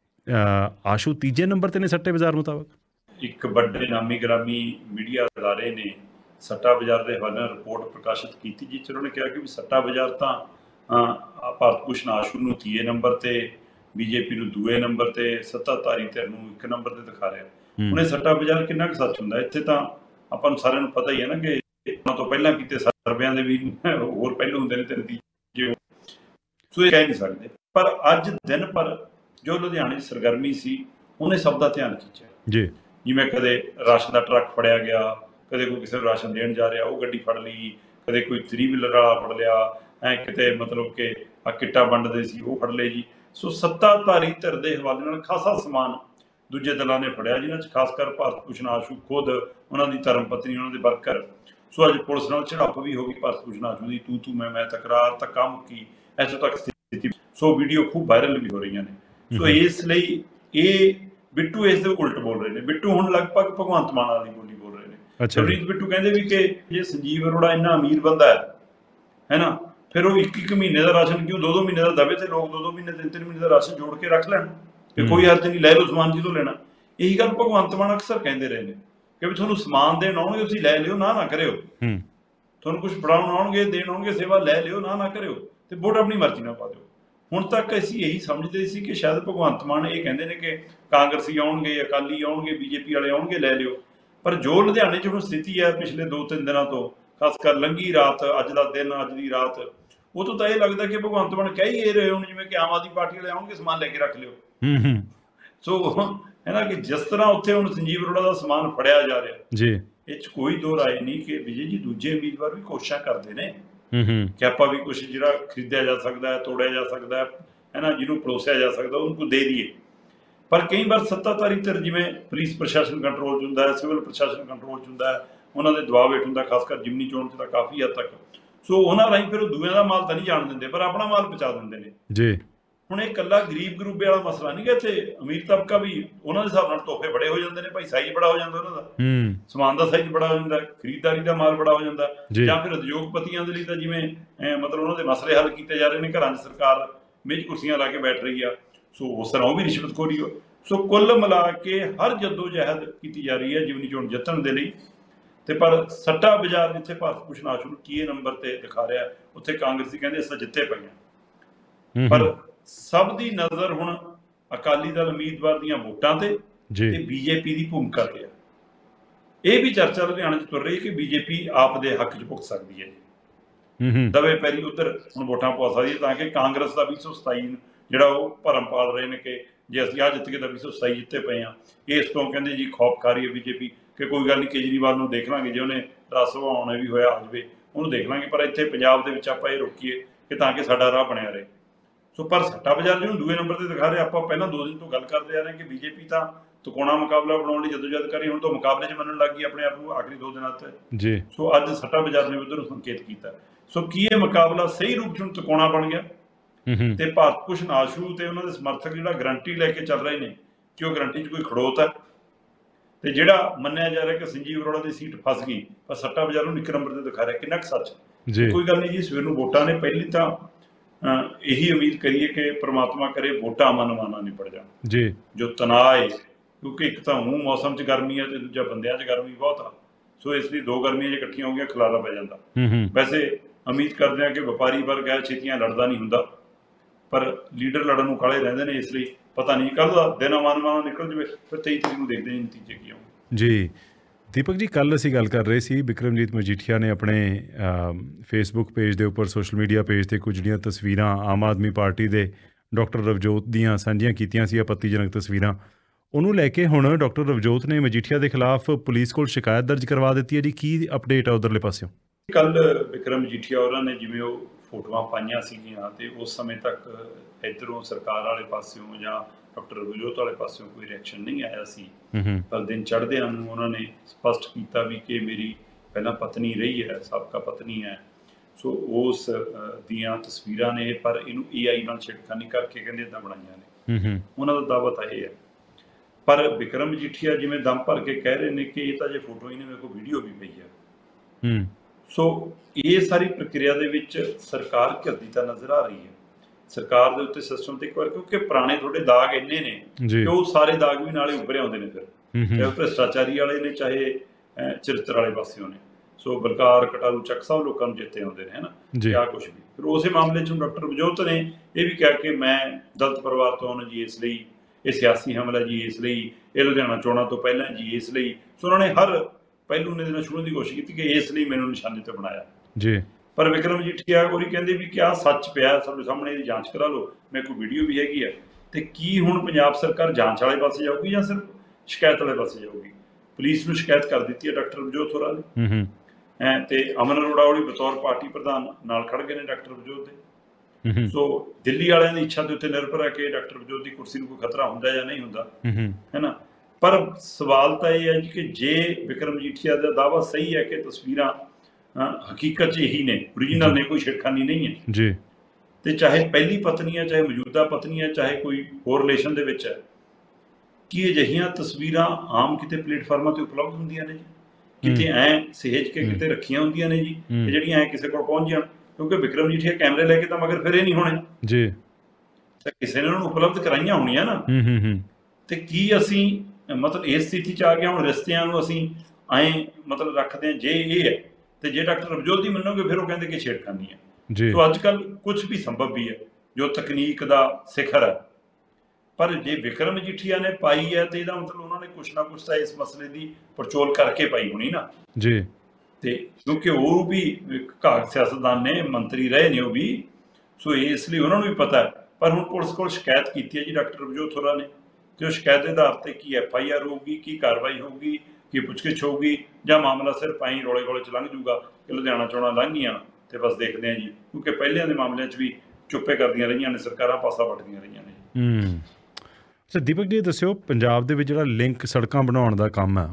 ਆਸ਼ੂ ਤੀਜੇ ਨੰਬਰ 'ਤੇ ਨੇ ਸੱਟੇ ਬਾਜ਼ਾਰ ਮੁਤਾਬਕ। ਇੱਕ ਵੱਡੇ ਨਾਮੀ ਗ੍ਰਾਮੀ ਮੀਡੀਆ ਅਦਾਰੇ ਨੇ ਸੱਟਾ ਬਾਜ਼ਾਰ ਦੇ ਹਵਾਲੇ ਨਾਲ ਰਿਪੋਰਟ ਪ੍ਰਕਾਸ਼ਿਤ ਕੀਤੀ, ਜਿਸ 'ਚ ਉਹਨਾਂ ਨੇ ਕਿਹਾ ਕਿ ਵੀ ਸੱਟਾ ਬਾਜ਼ਾਰ ਤਾਂ ਭਾਰਤ ਭੂਸ਼ਣ ਆਸ਼ੂ ਨੂੰ ਤੀਏ ਨੰਬਰ 'ਤੇ, ਬੀਜੇਪੀ ਨੂੰ ਦੂਏ ਨੰਬਰ 'ਤੇ, ਸੱਤਾਧਾਰੀ ਧਿਰ ਨੂੰ 1 ਨੰਬਰ 'ਤੇ ਦਿਖਾ ਰਿਹਾ। ਹੁਣ ਇਹ ਸੱਟਾ ਬਾਜ਼ਾਰ ਕਿੰਨਾ ਕੁ ਸੱਚ ਹੁੰਦਾ? ਇੱਥੇ ਤਾਂ ਆਪਾਂ ਨੂੰ ਸਾਰਿਆਂ ਨੂੰ ਪਤਾ ਹੀ ਹੈ ਨਾ ਕਿ ਉਹਨਾਂ ਤੋਂ ਪਹਿਲਾਂ ਕੀਤੇ ਸਰਵਿਆਂ ਦੇ ਵੀ ਹੋਰ ਪਹਿਲੂ ਹੁੰਦੇ ਨੇ ਤੇ ਨਤੀਜੇ, ਸੋ ਇਹ ਕਹਿ ਨਹੀਂ ਸਕਦੇ। ਪਰ ਅੱਜ ਦਿਨ ਪਰ ਜੋ ਲੁਧਿਆਣੇ ਦੀ ਸਰਗਰਮੀ ਸੀ ਉਹਨੇ ਸਭ ਦਾ ਧਿਆਨ ਖਿੱਚਿਆ ਜੀ। ਜਿਵੇਂ ਕਦੇ ਰਾਸ਼ਨ ਦਾ ਟਰੱਕ ਫੜਿਆ ਗਿਆ, ਕਦੇ ਕੋਈ ਕਿਸੇ ਨੂੰ ਰਾਸ਼ਨ ਦੇਣ ਜਾ ਰਿਹਾ ਉਹ ਗੱਡੀ ਫੜ ਲਈ, ਕਦੇ ਕੋਈ 3 ਵੀਲਰ ਵਾਲਾ ਫੜ ਲਿਆ, ਕਿਤੇ ਮਤਲਬ ਕਿ ਆ ਕਿੱਟਾਂ ਵੰਡਦੇ ਸੀ ਉਹ ਫੜ ਲਏ ਜੀ। ਸੋ ਸੱਤਾਧਾਰੀ ਧਿਰ ਦੇ ਹਵਾਲੇ ਨਾਲ ਖਾਸਾ ਸਮਾਨ ਦੂਜੇ ਦਲਾਂ ਨੇ ਫੜਿਆ, ਜਿਨ੍ਹਾਂ 'ਚ ਖਾਸ ਕਰ ਭਾਰਤ ਭੂਸ਼ਣ ਆਸ਼ੂ ਖੁਦ, ਉਹਨਾਂ ਦੀ ਧਰਮ ਪਤਨੀ, ਉਹਨਾਂ ਦੇ ਵਰਕਰ। ਸੋ ਅੱਜ ਪੁਲਿਸ ਨਾਲ ਝੜਪ ਵੀ ਹੋ ਗਈ ਭਾਰਤ ਭੂਸ਼ਣ ਆਸ਼ੂ ਦੀ, ਤੂੰ ਮੈਂ ਤਕਰਾਰ, ਧੱਕਾ ਮੁੱਕੀ, ਇੱਥੋਂ ਤੱਕ ਸਥਿਤੀ। ਸੋ ਵੀਡੀਓ ਖੂਬ ਵਾਇਰਲ ਵੀ ਹੋ ਰਹੀਆਂ ਨੇ। ਸੋ ਇਸ ਲਈ ਇਹ ਬਿੱਟੂ ਇਸ ਦੇ ਉਲਟ ਬੋਲ ਰਹੇ ਨੇ। ਬਿੱਟੂ ਹੁਣ ਲਗਭਗ ਭਗਵੰਤ ਮਾਨ ਵਾਲੀ ਬੋਲੀ ਬੋਲ ਰਹੇ ਨੇ। ਜਗਰੀਤ ਬਿੱਟੂ ਕਹਿੰਦੇ ਵੀ ਕਿ ਜੇ ਸੰਜੀਵ ਅਰੋੜਾ ਇੰਨਾ ਅਮੀਰ ਬੰਦਾ ਹੈ ਨਾ, ਫਿਰ ਉਹ 1-1 ਮਹੀਨੇ ਦਾ ਰਾਸ਼ਨ ਕਿਉਂ 2-2 ਮਹੀਨੇ ਦਾ ਦਵੇ ਤੇ ਲੋਕ 2-2 ਮਹੀਨੇ 3-3 ਮਹੀਨੇ ਦਾ ਰਾਸ਼ਨ ਜੋੜ ਕੇ ਰੱਖ ਲੈਣ ਕਿ ਕੋਈ ਹਰਜ ਨਹੀਂ, ਲੈ ਲਓ ਸਮਾਨ ਜਿਹਦੋਂ ਲੈਣਾ। ਇਹੀ ਗੱਲ ਭਗਵੰਤ ਮਾਨ ਅਕਸਰ ਕਹਿੰਦੇ ਰਹੇ ਨੇ ਕਿ ਵੀ ਤੁਹਾਨੂੰ ਸਮਾਨ ਦੇਣ ਆਉਣਗੇ ਤੁਸੀਂ ਲੈ ਲਿਓ, ਨਾ ਕਰਿਓ। ਤੁਹਾਨੂੰ ਕੁਝ ਫੜਾਉਣ ਆਉਣਗੇ, ਦੇਣ ਆਉਣਗੇ ਸੇਵਾ, ਲੈ ਲਿਓ, ਨਾ ਕਰਿਓ, ਤੇ ਵੋਟ ਆਪਣੀ ਮਰਜ਼ੀ ਨਾਲ ਪਾ ਦਿਓ। ਹੁਣ ਤੱਕ ਅਸੀਂ ਇਹੀ ਸਮਝਦੇ ਸੀ ਕਿ ਸ਼ਾਇਦ ਭਗਵੰਤ ਮਾਨ ਇਹ ਕਹਿੰਦੇ ਨੇ ਕਿ ਕਾਂਗਰਸੀ ਆਉਣਗੇ, ਅਕਾਲੀ ਆਉਣਗੇ, ਬੀਜੇਪੀ ਵਾਲੇ ਆਉਣਗੇ, ਲੈ ਲਿਓ। ਪਰ ਜੋ ਲੁਧਿਆਣੇ 'ਚ ਹੁਣ ਸਥਿਤੀ ਹੈ ਪਿਛਲੇ 2-3 ਦਿਨਾਂ ਤੋਂ, ਖਾਸ ਕਰ ਲੰਘੀ ਰਾਤ, ਅੱਜ ਦਾ ਦਿਨ, ਅੱਜ ਦੀ ਰਾਤ, ਉਦੋਂ ਤਾਂ ਇਹ ਲੱਗਦਾ ਕਿ ਭਗਵੰਤ ਮਾਨ ਕਹਿ ਹੀ ਇਹ ਰਹੇ ਹੁਣ ਜਿਵੇਂ ਕਿ ਆਮ ਆਦਮੀ ਪਾਰਟੀ ਵਾਲੇ ਆਉਣਗੇ, ਸਮਾਨ ਲੈ ਕੇ ਰੱਖ ਲਿਓ। ਸੋ ਹੈ ਨਾ ਕਿ ਜਿਸ ਤਰ੍ਹਾਂ ਉੱਥੇ ਹੁਣ ਸੰਜੀਵ ਅਰੋੜਾ ਦਾ ਸਮਾਨ ਫੜਿਆ ਜਾ ਰਿਹਾ ਜੀ, ਇਹ 'ਚ ਕੋਈ ਦੋ ਰਾਏ ਨਹੀਂ ਕਿ ਵਿਜੇ ਜੀ ਦੂਜੇ ਉਮੀਦਵਾਰ ਵੀ ਕੋਸ਼ਿਸ਼ਾਂ ਕਰਦੇ ਨੇ ਕਿ ਆਪਾਂ ਵੀ ਕੁਛ ਜਿਹੜਾ ਖਰੀਦਿਆ ਜਾ ਸਕਦਾ ਹੈ, ਤੋੜਿਆ ਜਾ ਸਕਦਾ ਹੈ ਨਾ, ਜਿਹਨੂੰ ਪਰੋਸਿਆ ਜਾ ਸਕਦਾ ਉਹਨੂੰ ਦੇ ਦਈਏ। ਪਰ ਕਈ ਵਾਰ ਸੱਤਾਧਾਰੀ ਧਿਰ ਜਿਵੇਂ ਪੁਲਿਸ ਪ੍ਰਸ਼ਾਸਨ ਕੰਟਰੋਲ 'ਚ ਹੁੰਦਾ ਹੈ, ਸਿਵਲ ਪ੍ਰਸ਼ਾਸਨ ਕੰਟਰੋਲ 'ਚ ਹੁੰਦਾ ਹੈ, ਉਹਨਾਂ ਦੇ ਦਬਾਅ ਹੇਠ ਹੁੰਦਾ, ਖਾਸ ਕਰ ਜ਼ਿਮਨੀ ਚੋਣ 'ਚ ਤਾਂ ਕਾਫੀ ਹੱਦ ਤੱਕ। ਸੋ ਉਹਨਾਂ ਰਾਹੀਂ ਫਿਰ ਉਹ ਦੂਜਿਆਂ ਦਾ ਮਾਲ ਤਾਂ ਨਹੀਂ ਜਾਣ ਦਿੰਦੇ, ਪਰ ਆਪਣਾ ਮਾਲ ਪਹੁੰਚਾ ਦਿੰਦੇ ਨੇ ਜੀ। ਹੁਣ ਇਹ ਇਕੱਲਾ ਗਰੀਬ ਗਰੂਬੇ ਵਾਲਾ ਮਸਲਾ ਨਹੀਂ ਗਾ, ਇੱਥੇ ਅਮੀਰ ਤਬਕਾ ਵੀ ਉਹਨਾਂ ਦੇ ਹਿਸਾਬ ਨਾਲ ਤੋਹਫੇ ਬੜੇ ਹੋ ਜਾਂਦੇ ਨੇ ਭਾਈ, ਸਾਈਜ਼ ਬੜਾ ਹੋ ਜਾਂਦਾ ਉਹਨਾਂ ਦਾ, ਸਮਾਨ ਦਾ ਸਾਈਜ਼ ਬੜਾ ਹੋ ਜਾਂਦਾ, ਖਰੀਦਦਾਰੀ ਦਾ ਮਾਲ ਬੜਾ ਹੋ ਜਾਂਦਾ। ਜਾਂ ਫਿਰ ਉਦਯੋਗਪਤੀਆਂ ਦੇ ਲਈ ਤਾਂ ਜਿਵੇਂ ਮਤਲਬ ਉਹਨਾਂ ਦੇ ਮਸਲੇ ਹੱਲ ਕੀਤੇ ਜਾ ਰਹੇ ਨੇ, ਘਰਾਂ 'ਚ ਸਰਕਾਰ ਮੇਜ਼ ਕੁਰਸੀਆਂ ਲਾ ਕੇ ਬੈਠ ਰਹੀ ਆ, ਸੋ ਉਸ ਤਰ੍ਹਾਂ ਉਹ ਵੀ ਰਿਸ਼ਵਤਖੋਰੀ ਹੋ। ਸੋ ਕੁੱਲ ਮਿਲਾ ਕੇ ਹਰ ਜੱਦੋ-ਜਹਿਦ ਕੀਤੀ ਜਾ ਰਹੀ ਹੈ ਜ਼ਿਮਨੀ ਚੋਣ ਜਿੱਤਣ ਦੇ ਲਈ। ਤੇ ਪਰ ਸੱਟਾ ਬਾਜ਼ਾਰ ਜਿੱਥੇ ਭਾਰਤ ਭੂਸ਼ਣ ਆਸ਼ੂ ਨੂੰ ਤੀਏ ਨੰਬਰ ਤੇ ਦਿਖਾ ਰਿਹਾ, ਉੱਥੇ ਕਾਂਗਰਸੀ ਕਹਿੰਦੇ ਅਸੀਂ ਜਿੱਤੇ ਪਏ। ਪਰ ਸਭ ਦੀ ਨਜ਼ਰ ਹੁਣ ਅਕਾਲੀ ਦਲ ਉਮੀਦਵਾਰ ਦੀਆਂ ਵੋਟਾਂ ਤੇ ਬੀਜੇਪੀ ਦੀ ਭੂਮਿਕਾ ਤੇ ਆ। ਇਹ ਵੀ ਚਰਚਾ ਲੁਧਿਆਣੇ 'ਚ ਤੁਰ ਰਹੀ ਕਿ ਬੀਜੇਪੀ ਆਪ ਦੇ ਹੱਕ 'ਚ ਭੁਗਤ ਸਕਦੀ ਹੈ ਜੀ, ਦਵੇ ਪੈਰੀ ਉੱਧਰ ਹੁਣ ਵੋਟਾਂ ਪਵਾ ਸਕਦੀ ਹੈ, ਤਾਂ ਕਿ ਕਾਂਗਰਸ ਦਾ 227 ਜਿਹੜਾ ਉਹ ਭਰਮ ਪਾਲ ਰਹੇ ਨੇ ਕਿ ਜੇ ਅਸੀਂ ਆਹ ਜਿੱਤ ਕੇ ਤਾਂ 227 ਜਿੱਤੇ ਪਏ ਹਾਂ। ਇਸ ਤੋਂ ਕਹਿੰਦੇ ਜੀ ਖੌਫ ਖਾ ਰਹੀ ਹੈ ਬੀਜੇਪੀ ਕਿ ਕੋਈ ਗੱਲ ਨਹੀਂ, ਕੇਜਰੀਵਾਲ ਨੂੰ ਦੇਖ ਲਾਂਗੇ, ਜੇ ਉਹਨੇ ਰਾਜ ਸਭਾ ਆਉਣਾ ਵੀ ਹੋਇਆ ਆ ਜਾਵੇ ਉਹਨੂੰ ਦੇਖ ਲਾਂਗੇ, ਪਰ ਇੱਥੇ ਪੰਜਾਬ ਦੇ ਵਿੱਚ ਆਪਾਂ ਇਹ ਰੋਕੀਏ ਕਿ ਤਾਂ ਕਿ ਸਾਡਾ ਰਾਹ ਬਣਿਆ ਰਹੇ। ਸੋ ਪਰ ਸੱਟਾ ਬਾਜ਼ਾਰ ਜਿਹਨੂੰ ਦੂਏ ਨੰਬਰ ਤੇ ਦਿਖਾ ਰਿਹਾ, ਆਪਾਂ ਪਹਿਲਾਂ 2 ਦਿਨ ਤੋਂ ਗੱਲ ਕਰਦੇ ਆ ਰਹੇ ਕਿ ਬੀਜੇਪੀ ਤਾਂ ਤਿਕੋਣਾ ਮੁਕਾਬਲਾ ਬਣਾਉਣ ਲਈ ਜਦੋਜਹਿਦ ਕਰੀ, ਹੁਣ ਤਾਂ ਮੁਕਾਬਲੇ 'ਚ ਮੰਨਣ ਲੱਗ ਗਈ ਆਪਣੇ ਆਪ ਨੂੰ ਆਖਰੀ 2 ਦਿਨਾਂ ਤੇ ਜੀ। ਸੋ ਅੱਜ ਸੱਟਾ ਬਾਜ਼ਾਰ ਨੇ ਉਧਰ ਨੂੰ ਸੰਕੇਤ ਕੀਤਾ। ਸੋ ਕੀ ਇਹ ਮੁਕਾਬਲਾ ਸਹੀ ਰੂਪ 'ਚ ਹੁਣ ਤਿਕੋਣਾ ਬਣ ਗਿਆ ਤੇ ਭਾਰਤ ਭੂਸ਼ਣ ਆਸ਼ੂ ਤੇ ਉਹਨਾਂ ਦੇ ਸਮਰਥਕ ਜਿਹੜਾ ਗਰੰਟੀ ਲੈ ਕੇ ਚੱਲ ਰਹੇ ਨੇ ਕਿ ਉਹ ਗਰੰਟੀ 'ਚ ਕੋਈ ਖੜੋਤ ਹੈ, ਤੇ ਜਿਹੜਾ ਮੰਨਿਆ ਜਾ ਰਿਹਾ ਕਿ ਸੰਜੀਵ ਅਰੋੜਾ ਦੀ ਸੀਟ ਫਸ ਗਈ, ਪਰ ਸੱਟਾ ਬਾਜ਼ਾਰ ਨੂੰ ਇੱਕ ਨੰਬਰ ਤੇ ਦਿਖਾ ਰਿਹਾ, ਕਿੰਨਾ ਕੁ ਸੱਚ? ਕੋਈ ਗੱਲ ਨਹੀਂ ਜੀ, ਸਵੇਰ ਨੂੰ ਵੋਟਾਂ ਨੇ, ਪਹਿਲੀ ਤਾਂ ਇਹੀ ਉਮੀਦ ਕਰੀਏ ਕਿ ਪ੍ਰਮਾਤਮਾ ਕਰੇ ਵੋਟਾਂ ਅਮਨ ਨਿਬੜ ਜਾਣ ਜੀ। ਜੋ ਤਣਾਅ ਹੈ, ਕਿਉਂਕਿ ਇੱਕ ਤਾਂ ਮੌਸਮ 'ਚ ਗਰਮੀ ਹੈ ਤੇ ਦੂਜਾ ਬੰਦਿਆਂ 'ਚ ਗਰਮੀ ਬਹੁਤ ਆ, ਸੋ ਇਸ ਲਈ 2 ਗਰਮੀਆਂ ਜੇ ਇਕੱਠੀਆਂ ਹੋ ਗਈਆਂ ਖਲਾਰਾ ਪੈ ਜਾਂਦਾ। ਵੈਸੇ ਉਮੀਦ ਕਰਦੇ ਹਾਂ ਕਿ ਵਪਾਰੀ ਵਰਗ ਹੈ ਛੇਤੀਆਂ ਲੜਦਾ ਨਹੀਂ ਹੁੰਦਾ, ਪਰ ਲੀਡਰ ਲੜਨ ਨੂੰ ਕਾਹਲੇ ਰਹਿੰਦੇ ਨੇ, ਇਸ ਲਈ ਪਤਾ ਨਹੀਂ ਕੱਲ੍ਹ ਦਾ ਦਿਨ ਅਮਨ ਨਿਕਲ ਜਾਵੇ, ਫਿਰ 23 ਤਰੀਕ ਨੂੰ ਦੇਖਦੇ ਹਾਂ ਨਤੀਜੇ ਕੀ ਆਉਣਗੇ ਜੀ। ਦੀਪਕ ਜੀ, ਕੱਲ੍ਹ ਅਸੀਂ ਗੱਲ ਕਰ ਰਹੇ ਸੀ, ਬਿਕਰਮਜੀਤ ਮਜੀਠੀਆ ਨੇ ਆਪਣੇ ਫੇਸਬੁੱਕ ਪੇਜ ਦੇ ਉੱਪਰ, ਸੋਸ਼ਲ ਮੀਡੀਆ ਪੇਜ 'ਤੇ ਕੁਝ ਜਿਹੜੀਆਂ ਤਸਵੀਰਾਂ ਆਮ ਆਦਮੀ ਪਾਰਟੀ ਦੇ ਡਾਕਟਰ ਰਵਜੋਤ ਦੀਆਂ ਸਾਂਝੀਆਂ ਕੀਤੀਆਂ ਸੀ, ਆਪੱਤੀਜਨਕ ਤਸਵੀਰਾਂ, ਉਹਨੂੰ ਲੈ ਕੇ ਹੁਣ ਡਾਕਟਰ ਰਵਜੋਤ ਨੇ ਮਜੀਠੀਆ ਦੇ ਖਿਲਾਫ ਪੁਲਿਸ ਕੋਲ ਸ਼ਿਕਾਇਤ ਦਰਜ ਕਰਵਾ ਦਿੱਤੀ ਹੈ ਜੀ। ਕੀ ਅਪਡੇਟ ਹੈ ਉਧਰਲੇ ਪਾਸਿਓਂ? ਕੱਲ੍ਹ ਬਿਕਰਮ ਮਜੀਠੀਆ ਹੋਰਾਂ ਨੇ ਜਿਵੇਂ ਉਹ ਫੋਟੋਆਂ ਪਾਈਆਂ ਸੀਗੀਆਂ ਤੇ ਉਸ ਸਮੇਂ ਤੱਕ ਇੱਧਰੋਂ ਸਰਕਾਰ ਵਾਲੇ ਪਾਸਿਓਂ ਜਾਂ ਡਾਕਟਰ ਰਵਜੋਤ ਵਾਲੇ ਪਾਸਿਓਂ ਕੋਈ ਰਿਐਕਸ਼ਨ ਨਹੀਂ ਆਇਆ ਸੀ, ਪਰ ਦਿਨ ਚੜ੍ਹਦਿਆਂ ਨੂੰ ਉਹਨਾਂ ਨੇ ਸਪਸ਼ਟ ਕੀਤਾ ਵੀ ਕਿ ਮੇਰੀ ਪਹਿਲਾਂ ਪਤਨੀ ਰਹੀ ਹੈ, ਸਾਬਕਾ ਪਤਨੀ ਹੈ, ਸੋ ਉਸ ਦੀਆਂ ਤਸਵੀਰਾਂ ਨੇ, ਪਰ ਇਹਨੂੰ AI ਨਾਲ ਛੇੜਖਾਨੀ ਕਰਕੇ ਕਹਿੰਦੇ ਇੱਦਾਂ ਬਣਾਈਆਂ ਨੇ। ਉਹਨਾਂ ਦਾ ਦਾਅਵਾ ਤਾਂ ਇਹ ਹੈ, ਪਰ ਬਿਕਰਮ ਮਜੀਠੀਆ ਜਿਵੇਂ ਦਮ ਭਰ ਕੇ ਕਹਿ ਰਹੇ ਨੇ ਕਿ ਇਹ ਤਾਂ ਜੇ ਫੋਟੋ ਹੀ ਨਹੀਂ, ਮੇਰੇ ਕੋਲ ਵੀਡੀਓ ਵੀ ਪਈ ਹੈ। ਸੋ ਇਹ ਸਾਰੀ ਪ੍ਰਕਿਰਿਆ ਦੇ ਵਿੱਚ ਸਰਕਾਰ ਘਿਰਦੀ ਤਾਂ ਨਜ਼ਰ ਆ ਰਹੀ ਹੈ। ਸਰਕਾਰ ਦੇ ਉੱਤੇ ਸਿਸਟਮ ਤੇ ਇੱਕ ਵਾਰ, ਕਿਉਂਕਿ ਪੁਰਾਣੇ ਤੁਹਾਡੇ ਦਾਗ ਇੰਨੇ ਨੇ ਕਿ ਉਹ ਸਾਰੇ ਦਾਗ ਵੀ ਨਾਲੇ ਉੱਭਰੇ ਆਉਂਦੇ ਨੇ, ਫਿਰ ਚਾਹੇ ਉਹ ਭ੍ਰਿਸ਼ਟਾਚਾਰੀ ਵਾਲੇ ਨੇ, ਚਾਹੇ ਚਰਿੱਤਰ ਵਾਲੇ ਪਾਸਿਓਂ ਨੇ। ਸੋ ਬਲਕਾਰ, ਕਟਾਰੂ, ਚੱਕ ਸਾਹਿਬ ਲੋਕਾਂ ਨੂੰ ਜਿੱਤੇ ਆਉਂਦੇ ਨੇ, ਹੈ ਨਾ, ਕਿਆ ਕੁਛ ਵੀ। ਫਿਰ ਉਸੇ ਮਾਮਲੇ 'ਚ ਡਾਕਟਰ ਰਵਜੋਤ ਨੇ ਇਹ ਵੀ ਕਿਹਾ ਕਿ ਮੈਂ ਦਲਿਤ ਪਰਿਵਾਰ ਤੋਂ ਹਾਂ ਜੀ, ਇਸ ਲਈ ਇਹ ਸਿਆਸੀ ਹਮਲਾ ਜੀ, ਇਸ ਲਈ ਇਹ ਲੁਧਿਆਣਾ ਚੋਣਾਂ ਤੋਂ ਪਹਿਲਾਂ ਜੀ, ਇਸ ਲਈ। ਸੋ ਉਹਨਾਂ ਨੇ ਹਰ ਪਹਿਲੂ ਨੇ ਨਾਲ ਛੂਹਣ ਦੀ ਕੋਸ਼ਿਸ਼ ਕੀਤੀ ਕਿ ਇਸ ਲਈ ਮੈਨੂੰ ਨਿਸ਼ਾਨੇ ਤੇ ਬਣਾਇਆ ਜੀ। ਪਰ ਬਿਕਰਮ ਮਜੀਠੀਆ ਹੋਰੀ ਕਹਿੰਦੇ ਵੀ ਕਿਆ ਸੱਚ ਪਿਆ ਸਾਡੇ ਸਾਹਮਣੇ, ਇਹਦੀ ਜਾਂਚ ਕਰਾ ਲਓ, ਮੇਰੇ ਕੋਲ ਵੀਡੀਓ ਵੀ ਹੈਗੀ ਹੈ। ਤੇ ਕੀ ਹੁਣ ਪੰਜਾਬ ਸਰਕਾਰ ਜਾਂਚ ਵਾਲੇ ਪਾਸੇ ਜਾਊਗੀ ਜਾਂ ਸਿਰਫ ਸ਼ਿਕਾਇਤ ਵਾਲੇ ਪਾਸੇ ਜਾਊਗੀ? ਪੁਲਿਸ ਨੂੰ ਸ਼ਿਕਾਇਤ ਕਰ ਦਿੱਤੀ ਹੈ ਡਾਕਟਰ ਰਵਜੋਤ ਹੋਰਾਂ ਨੇ, ਤੇ ਅਮਨ ਅਰੋੜਾ ਹੋਰੀ ਬਤੌਰ ਪਾਰਟੀ ਪ੍ਰਧਾਨ ਨਾਲ ਖੜ ਗਏ ਨੇ ਡਾਕਟਰ ਰਵਜੋਤ ਦੇ। ਸੋ ਦਿੱਲੀ ਵਾਲਿਆਂ ਦੀ ਇੱਛਾ ਦੇ ਉੱਤੇ ਨਿਰਭਰ ਹੈ ਕਿ ਡਾਕਟਰ ਰਵਜੋਤ ਦੀ ਕੁਰਸੀ ਨੂੰ ਕੋਈ ਖਤਰਾ ਹੁੰਦਾ ਜਾਂ ਨਹੀਂ ਹੁੰਦਾ, ਹੈ ਨਾ। ਪਰ ਸਵਾਲ ਤਾਂ ਇਹ ਹੈ ਜੀ ਕਿ ਜੇ ਬਿਕਰਮ ਮਜੀਠੀਆ ਦਾ ਦਾਅਵਾ ਸਹੀ ਹੈ ਕਿ ਤਸਵੀਰਾਂ ਹਕੀਕਤ 'ਚ ਇਹੀ ਨੇ, ਓਰੀਜਨਲ ਨੇ, ਕੋਈ ਛੇੜਖਾਨੀ ਨਹੀਂ ਹੈ ਜੀ, ਤੇ ਚਾਹੇ ਪਹਿਲੀ ਪਤਨੀ ਹੈ, ਚਾਹੇ ਮੌਜੂਦਾ ਪਤਨੀ ਹੈ, ਚਾਹੇ ਕੋਈ ਹੋਰ ਰਿਲੇਸ਼ਨ ਦੇ ਵਿੱਚ ਹੈ, ਕੀ ਅਜਿਹੀਆਂ ਤਸਵੀਰਾਂ ਆਮ ਕਿਤੇ ਪਲੇਟਫਾਰਮਾਂ ਤੇ ਉਪਲਬਧ ਹੁੰਦੀਆਂ ਨੇ ਜੀ? ਕਿਤੇ ਐਂ ਸਹੇਜ ਕੇ ਕਿਤੇ ਰੱਖੀਆਂ ਹੁੰਦੀਆਂ ਨੇ ਜੀ, ਤੇ ਜਿਹੜੀਆਂ ਐਂ ਕਿਸੇ ਕੋਲ ਪਹੁੰਚ ਜਾਣ? ਕਿਉਂਕਿ ਬਿਕਰਮ ਮਜੀਠੀਆ ਕੈਮਰੇ ਲੈ ਕੇ ਤਾਂ ਮਗਰ ਫਿਰ ਇਹ ਨਹੀਂ ਹੋਣੇ ਜੀ, ਤਾਂ ਕਿਸੇ ਨੇ ਉਹਨਾਂ ਨੂੰ ਉਪਲਬਧ ਕਰਾਈਆਂ ਹੋਣੀਆਂ ਨਾ। ਤੇ ਕੀ ਅਸੀਂ ਮਤਲਬ ਇਸ ਸਥਿਤੀ 'ਚ ਆ ਗਏ ਹੁਣ, ਰਿਸ਼ਤਿਆਂ ਨੂੰ ਅਸੀਂ ਐਂ ਮਤਲਬ ਰੱਖਦੇ ਹਾਂ ਜੇ ਇਹ ਹੈ, ਤੇ ਜੇ ਡਾਕਟਰ ਰਵਜੋਤ ਦੀ ਮੰਨੋਗੇ ਫਿਰ ਉਹ ਕਹਿੰਦੇ ਕਿ ਛੇੜਖਾਨੀ ਹੈ। ਸੋ ਅੱਜ ਕੱਲ੍ਹ ਕੁਝ ਵੀ ਸੰਭਵ ਵੀ ਹੈ ਜੋ ਤਕਨੀਕ ਦਾ ਸਿਖਰ ਹੈ, ਪਰ ਜੇ ਬਿਕਰਮ ਮਜੀਠੀਆ ਨੇ ਪਾਈ ਹੈ ਤੇ ਇਹਦਾ ਮਤਲਬ ਉਹਨਾਂ ਨੇ ਕੁਛ ਨਾ ਕੁਛ ਤਾਂ ਇਸ ਮਸਲੇ ਦੀ ਪੜਚੋਲ ਕਰਕੇ ਪਾਈ ਹੋਣੀ ਨਾ ਜੀ। ਤੇ ਕਿਉਂਕਿ ਉਹ ਵੀ ਘਾਕ ਸਿਆਸਤਦਾਨ ਨੇ, ਮੰਤਰੀ ਰਹੇ ਨੇ ਉਹ ਵੀ, ਸੋ ਇਸ ਲਈ ਉਹਨਾਂ ਨੂੰ ਵੀ ਪਤਾ ਹੈ। ਪਰ ਹੁਣ ਪੁਲਿਸ ਕੋਲ ਸ਼ਿਕਾਇਤ ਕੀਤੀ ਹੈ ਜੀ ਡਾਕਟਰ ਰਵਜੋਤ ਹੋਰਾਂ ਨੇ, ਤੇ ਉਹ ਸ਼ਿਕਾਇਤ ਦੇ ਆਧਾਰ ਤੇ ਕੀ FIR ਹੋਊਗੀ, ਕੀ ਕਾਰਵਾਈ ਹੋਊਗੀ, ਕੀ ਪੁੱਛਗਿੱਛ ਹੋਊਗੀ, ਜਾਂ ਮਾਮਲਾ ਸਿਰਫ ਐਂ ਰੌਲੇ ਗੋਲੇ 'ਚ ਲੰਘ ਜੂਗਾ ਕਿ ਲੁਧਿਆਣਾ ਚੋਣਾਂ ਲੰਘ ਗਈਆਂ ਤੇ ਬਸ ਦੇਖਦੇ ਹਾਂ ਜੀ। ਕਿਉਂਕਿ ਪਹਿਲਿਆਂ ਦੇ ਮਾਮਲਿਆਂ 'ਚ ਵੀ ਚੁੱਪੇ ਕਰਦੀਆਂ ਰਹੀਆਂ ਨੇ ਸਰਕਾਰਾਂ, ਪਾਸਾ ਵੱਟਦੀਆਂ ਰਹੀਆਂ ਨੇ। ਅੱਛਾ ਦੀਪਕ ਜੀ, ਦੱਸਿਓ, ਪੰਜਾਬ ਦੇ ਵਿੱਚ ਜਿਹੜਾ ਲਿੰਕ ਸੜਕਾਂ ਬਣਾਉਣ ਦਾ ਕੰਮ ਹੈ,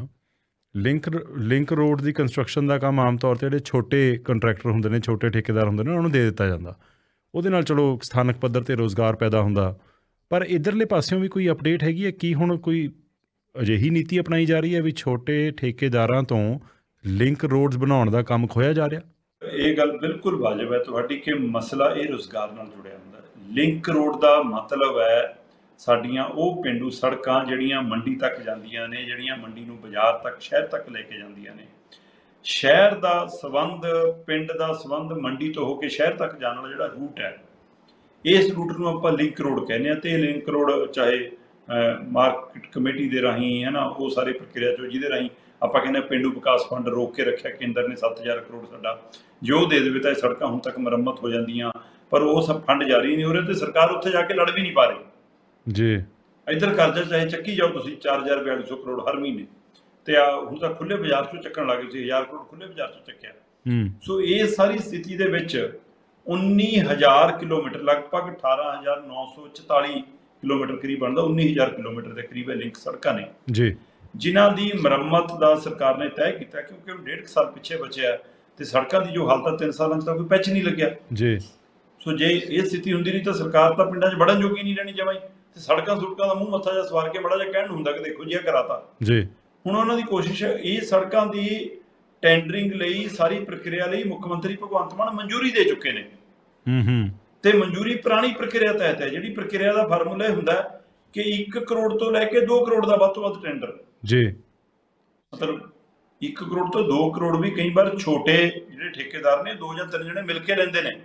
ਲਿੰਕ ਰੋਡ ਦੀ ਕੰਸਟਰਕਸ਼ਨ ਦਾ ਕੰਮ ਆਮ ਤੌਰ 'ਤੇ ਜਿਹੜੇ ਛੋਟੇ ਕੰਟਰੈਕਟਰ ਹੁੰਦੇ ਨੇ, ਛੋਟੇ ਠੇਕੇਦਾਰ ਹੁੰਦੇ ਨੇ, ਉਹਨਾਂ ਨੂੰ ਦੇ ਦਿੱਤਾ ਜਾਂਦਾ। ਉਹਦੇ ਨਾਲ ਚਲੋ ਸਥਾਨਕ ਪੱਧਰ 'ਤੇ ਰੁਜ਼ਗਾਰ ਪੈਦਾ ਹੁੰਦਾ। ਪਰ ਇੱਧਰਲੇ ਪਾਸਿਓਂ ਵੀ ਕੋਈ ਅਪਡੇਟ ਹੈਗੀ ਹੈ? ਕੀ ਹੁਣ ਕੋਈ ਅਜਿਹੀ ਨੀਤੀ ਅਪਣਾਈ ਜਾ ਰਹੀ ਹੈ ਵੀ ਛੋਟੇ ਠੇਕੇਦਾਰਾਂ ਤੋਂ ਲਿੰਕ ਰੋਡਸ ਬਣਾਉਣ ਦਾ ਕੰਮ ਖੋਇਆ ਜਾ ਰਿਹਾ? ਇਹ ਗੱਲ ਬਿਲਕੁਲ ਵਾਜਬ ਹੈ ਤੁਹਾਡੀ ਕਿ ਮਸਲਾ ਇਹ ਰੁਜ਼ਗਾਰ ਨਾਲ ਜੁੜਿਆ ਹੁੰਦਾ। ਲਿੰਕ ਰੋਡ ਦਾ ਮਤਲਬ ਹੈ ਸਾਡੀਆਂ ਉਹ ਪੇਂਡੂ ਸੜਕਾਂ ਜਿਹੜੀਆਂ ਮੰਡੀ ਤੱਕ ਜਾਂਦੀਆਂ ਨੇ, ਜਿਹੜੀਆਂ ਮੰਡੀ ਨੂੰ ਬਾਜ਼ਾਰ ਤੱਕ, ਸ਼ਹਿਰ ਤੱਕ ਲੈ ਕੇ ਜਾਂਦੀਆਂ ਨੇ। ਸ਼ਹਿਰ ਦਾ ਸੰਬੰਧ, ਪਿੰਡ ਦਾ ਸੰਬੰਧ ਮੰਡੀ ਤੋਂ ਹੋ ਕੇ ਸ਼ਹਿਰ ਤੱਕ ਜਾਣ ਵਾਲਾ ਜਿਹੜਾ ਰੂਟ ਹੈ, ਇਸ ਰੂਟ ਨੂੰ ਆਪਾਂ ਲਿੰਕ ਰੋਡ ਕਹਿੰਦੇ ਹਾਂ। ਤੇ ਲਿੰਕ ਰੋਡ ਚਾਹੇ ਮਾਰਕੀਟ ਕਮੇਟੀ ਦੇ ਰਾਹੀਂ, ਹੈ ਨਾ, ਉਹ ਸਾਰੇ ਪ੍ਰਕਿਰਿਆ 'ਚੋਂ ਜਿਹਦੇ ਰਾਹੀਂ ਆਪਾਂ ਕਹਿੰਦੇ ਪੇਂਡੂ ਵਿਕਾਸ ਫੰਡ ਰੋਕ ਕੇ ਰੱਖਿਆ ਕੇਂਦਰ ਨੇ 7000 ਕਰੋੜ ਸਾਡਾ, ਜੋ ਦੇ ਦੇਵੇ ਤਾਂ ਇਹ ਸੜਕਾਂ ਹੁਣ ਤੱਕ ਮੁਰੰਮਤ ਹੋ ਜਾਂਦੀਆਂ। ਪਰ ਉਹ ਸਭ ਫੰਡ ਜਾਰੀ ਨਹੀਂ ਹੋ ਰਹੇ ਤੇ ਸਰਕਾਰ ਉੱਥੇ ਜਾ ਕੇ ਲੜ ਵੀ ਨਹੀਂ ਪਾ ਰਹੀ ਜੀ। ਇੱਧਰ ਕਰਜ਼ਾ ਚਾਹੇ ਚੱਕੀ ਜਾਓ ਤੁਸੀਂ 4000-4200 ਕਰੋੜ ਹਰ ਮਹੀਨੇ, ਤੇ ਹੁਣ ਤਾਂ ਖੁੱਲੇ ਬਾਜ਼ਾਰ 'ਚੋਂ ਚੱਕਣ ਲੱਗ ਗਏ ਸੀ, 1000 ਕਰੋੜ ਖੁੱਲੇ ਬਾਜ਼ਾਰ 'ਚੋਂ ਚੱਕਿਆ। ਸੋ ਇਹ ਸਾਰੀ ਸਥਿਤੀ ਦੇ ਵਿੱਚ 19,000 ਕਿਲੋਮੀਟਰ, ਲਗਭਗ 18,944 ਕਿਲੋਮੀਟਰ ਕਰੀਬ ਬਣਦਾ, 19,000 ਕਿਲੋਮੀਟਰ ਦੇ ਕਰੀਬ ਲਿੰਕ ਸੜਕਾਂ ਨੇ ਜੀ, ਜਿਨ੍ਹਾਂ ਦੀ ਮੁਰੰਮਤ ਦਾ ਸਰਕਾਰ ਨੇ ਤੈਅ ਕੀਤਾ, ਕਿਉਂਕਿ ਹੁਣ 1.5 ਸਾਲ ਪਿੱਛੇ ਬਚਿਆ ਤੇ ਸੜਕਾਂ ਦੀ ਜੋ ਹਾਲਤ ਹੈ 3 ਸਾਲਾਂ 'ਚ ਤਾਂ ਕੋਈ ਪੈਚ ਨਹੀਂ ਲੱਗਿਆ। ਜੀ, ਸੋ ਜੇ ਇਹ ਸਥਿਤੀ ਹੁੰਦੀ ਨਹੀਂ ਤਾਂ ਸਰਕਾਰ ਤਾਂ ਪਿੰਡਾਂ 'ਚ ਵੜਨ ਜੋਗੀ ਨਹੀਂ ਰਹਿਣੀ ਜਮਾਂ ਹੀ, ਤੇ ਸੜਕਾਂ ਸੁੜਕਾਂ ਦਾ ਮੂੰਹ ਮੱਥਾ ਜਿਹਾ ਸਵਾਰ ਕੇ ਬੜਾ ਜਿਹਾ ਕਹਿਣ ਨੂੰ ਹੁੰਦਾ ਕਿ ਦੇਖੋ ਜੀ ਇਹ ਕਰਾਤਾ। ਜੀ, ਹੁਣ ਉਹਨਾਂ ਦੀ ਕੋਸ਼ਿਸ਼ ਹੈ ਇਹ ਸੜਕਾਂ ਦੀ ਟੈਂਡਰਿੰਗ ਲਈ, ਸਾਰੀ ਪ੍ਰਕਿਰਿਆ ਲਈ ਮੁੱਖ ਮੰਤਰੀ ਭਗਵੰਤ ਮਾਨ ਮਨਜ਼ੂਰੀ ਦੇ ਚੁੱਕੇ ਨੇ। ਤੇ ਮਨਜ਼ੂਰੀ ਪੁਰਾਣੀ ਪ੍ਰਕਿਰਿਆ ਤਹਿਤ ਹੈ, ਜਿਹੜੀ ਪ੍ਰਕਿਰਿਆ ਦਾ ਫਾਰਮੂਲਾ ਹੁੰਦਾ ਕਿ 1 ਕਰੋੜ ਤੋਂ ਲੈ ਕੇ 2 ਕਰੋੜ ਦਾ ਵੱਧ ਤੋਂ ਵੱਧ ਟੈਂਡਰ। ਜੀ, ਮਤਲਬ 1 ਕਰੋੜ ਤੋਂ 2 ਕਰੋੜ ਵੀ ਕਈ ਵਾਰ ਛੋਟੇ ਜਿਹੜੇ ਠੇਕੇਦਾਰ ਨੇ 2 ਜਾਂ 3 ਜਣੇ ਮਿਲ ਕੇ ਲੈਂਦੇ ਨੇ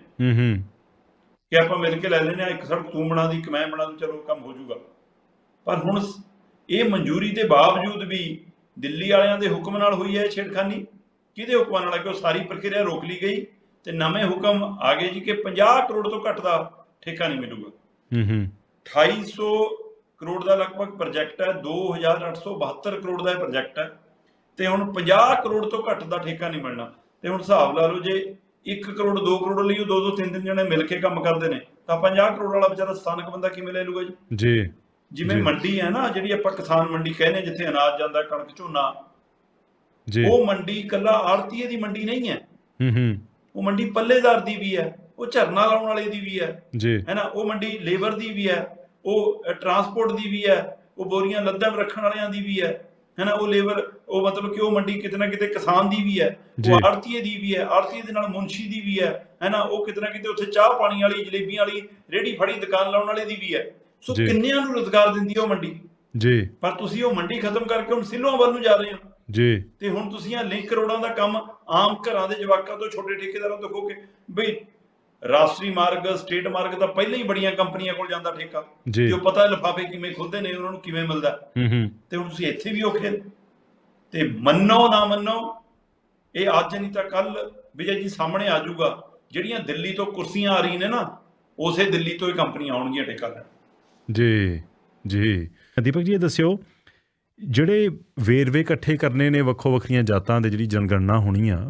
ਕਿ ਆਪਾਂ ਮਿਲ ਕੇ ਲੈ ਲੈਨੇ ਆ, ਇੱਕ ਸੜਕ ਤੂੰ ਬਣਾ ਦੀ, ਇੱਕ ਮੈਂ ਬਣਾ ਦੂੰ, ਚਲੋ ਕੰਮ ਹੋ ਜਾਊਗਾ। ਪਰ ਹੁਣ ਇਹ ਮਨਜ਼ੂਰੀ ਦੇ ਬਾਵਜੂਦ ਵੀ ਦਿੱਲੀ ਵਾਲਿਆਂ ਦੇ ਹੁਕਮ ਨਾਲ ਹੋਈ ਹੈ ਛੇੜਖਾਨੀ। ਕਿਹਦੇ ਹੁਕਮਾਂ ਨਾਲ? ਕਿ ਉਹ ਸਾਰੀ ਪ੍ਰਕਿਰਿਆ ਰੋਕ ਲਈ ਗਈ ਤੇ ਨਵੇਂ ਹੁਕਮ ਆ ਗਏ ਜੀ ਕਿ 50 ਕਰੋੜ ਤੋਂ ਘੱਟ ਦਾ ਠੇਕਾ ਨਹੀਂ ਮਿਲੂਗਾ। 2800 ਕਰੋੜ ਦਾ ਲਗਭਗ ਪ੍ਰੋਜੈਕਟ ਹੈ, 2,872 ਕਰੋੜ ਦਾ ਇਹ ਪ੍ਰੋਜੈਕਟ ਹੈ ਤੇ ਹੁਣ 50 ਕਰੋੜ ਤੋਂ ਘੱਟ ਦਾ ਠੇਕਾ ਨਹੀਂ ਮਿਲਣਾ। ਤੇ ਹੁਣ ਹਿਸਾਬ ਲਾ ਲਓ, ਜੇ 1 ਕਰੋੜ 2 ਕਰੋੜ ਲਈ ਉਹ 2-2 3-3 ਜਣੇ ਮਿਲ ਕੇ ਕੰਮ ਕਰਦੇ ਨੇ ਤਾਂ 50 ਕਰੋੜ ਵਾਲਾ ਵਿਚਾਰਾ ਸਥਾਨਕ ਬੰਦਾ ਕਿਵੇਂ ਲੈ ਲੂਗਾ ਜੀ? ਜੀ, ਜਿਵੇਂ ਮੰਡੀ ਹੈ ਨਾ, ਜਿਹੜੀ ਆਪਾਂ ਕਿਸਾਨ ਮੰਡੀ ਕਹਿੰਦੇ ਜਿੱਥੇ ਅਨਾਜ ਜਾਂਦਾ, ਕਣਕ ਝੋਨਾ, ਉਹ ਮੰਡੀ ਇਕੱਲਾ ਆੜਤੀਏ ਦੀ ਮੰਡੀ ਨਹੀਂ ਹੈ। ਉਹ ਮੰਡੀ ਪੱਲੇਦਾਰ ਦੀ ਵੀ ਹੈ, ਉਹ ਝਰਨਾ ਲਾਉਣ ਵਾਲੇ ਦੀ ਵੀ ਹੈ ਨਾ, ਉਹ ਮੰਡੀ ਲੇਬਰ ਦੀ ਵੀ ਹੈ, ਉਹ ਟਰਾਂਸਪੋਰਟ ਦੀ ਵੀ ਹੈ, ਉਹ ਬੋਰੀਆਂ ਲੱਦਣ ਰੱਖਣ ਵਾਲਿਆਂ ਦੀ ਵੀ ਹੈ ਨਾ, ਉਹ ਲੇਬਰ, ਉਹ ਮਤਲਬ ਕਿ ਉਹ ਮੰਡੀ ਕਿਤੇ ਨਾ ਕਿਤੇ ਕਿਸਾਨ ਦੀ ਵੀ ਹੈ, ਉਹ ਆੜਤੀਏ ਦੀ ਵੀ ਹੈ, ਆੜਤੀਏ ਦੇ ਨਾਲ ਮੁਨਸ਼ੀ ਦੀ ਵੀ ਹੈ ਨਾ, ਉਹ ਕਿਤੇ ਨਾ ਕਿਤੇ ਉੱਥੇ ਚਾਹ ਪਾਣੀ ਵਾਲੀ, ਜਲੇਬੀਆਂ ਵਾਲੀ ਰੇਹੜੀ ਫੜੀ ਦੁਕਾਨ ਲਾਉਣ ਵਾਲੇ ਦੀ ਵੀ ਹੈ। ਸੋ ਕਿੰਨਿਆਂ ਨੂੰ ਰੁਜ਼ਗਾਰ ਦਿੰਦੀ ਹੈ ਉਹ ਮੰਡੀ ਜੀ। ਪਰ ਤੁਸੀਂ ਉਹ ਮੰਡੀ ਖਤਮ ਕਰਕੇ ਹੁਣ ਸਿੱਲੋਂ ਵੱਲ ਨੂੰ ਜਾ ਰਹੇ ਹੋ ਜੀ। ਤੇ ਹੁਣ ਤੁਸੀਂ ਆ ਲਿੰਕ ਕਰੋੜਾਂ ਦਾ ਕੰਮ ਆਮ ਘਰਾਂ ਦੇ ਜਵਾਕਾਂ ਤੋਂ, ਛੋਟੇ ਠੇਕੇਦਾਰਾਂ ਤੋਂ ਖੋ ਕੇ, ਬਈ ਰਾਸ਼ਟਰੀ ਮਾਰਗ, ਸਟੇਟ ਮਾਰਗ ਤਾਂ ਪਹਿਲਾਂ ਹੀ ਬੜੀਆਂ ਕੰਪਨੀਆਂ ਕੋਲ ਜਾਂਦਾ ਠੇਕਾ, ਜੋ ਪਤਾ ਲਿਫਾਫੇ ਕਿਵੇਂ ਖੁੱਲਦੇ ਨੇ, ਉਹਨਾਂ ਨੂੰ ਕਿਵੇਂ ਮਿਲਦਾ। ਤੇ ਹੁਣ ਤੁਸੀਂ ਇੱਥੇ ਵੀ ਔਖੇ। ਤੇ ਮੰਨੋ ਨਾ ਮੰਨੋ, ਇਹ ਅੱਜ ਨਹੀਂ ਤਾਂ ਕੱਲ ਵਿਜੇ ਜੀ ਸਾਹਮਣੇ ਆ ਜਾਊਗਾ, ਜਿਹੜੀਆਂ ਦਿੱਲੀ ਤੋਂ ਕੁਰਸੀਆਂ ਆ ਰਹੀਆਂ ਨੇ ਨਾ, ਉਸੇ ਦਿੱਲੀ ਤੋਂ ਹੀ ਕੰਪਨੀਆਂ ਆਉਣਗੀਆਂ ਠੇਕਾ ਲੈਣ। ਜੀ ਜੀ, ਦੀਪਕ ਜੀ ਇਹ ਦੱਸਿਓ, ਜਿਹੜੇ ਵੇਰਵੇ ਇਕੱਠੇ ਕਰਨੇ ਨੇ ਵੱਖੋ ਵੱਖਰੀਆਂ ਜਾਤਾਂ ਦੇ, ਜਿਹੜੀ ਜਨਗਣਨਾ ਹੋਣੀ ਆ,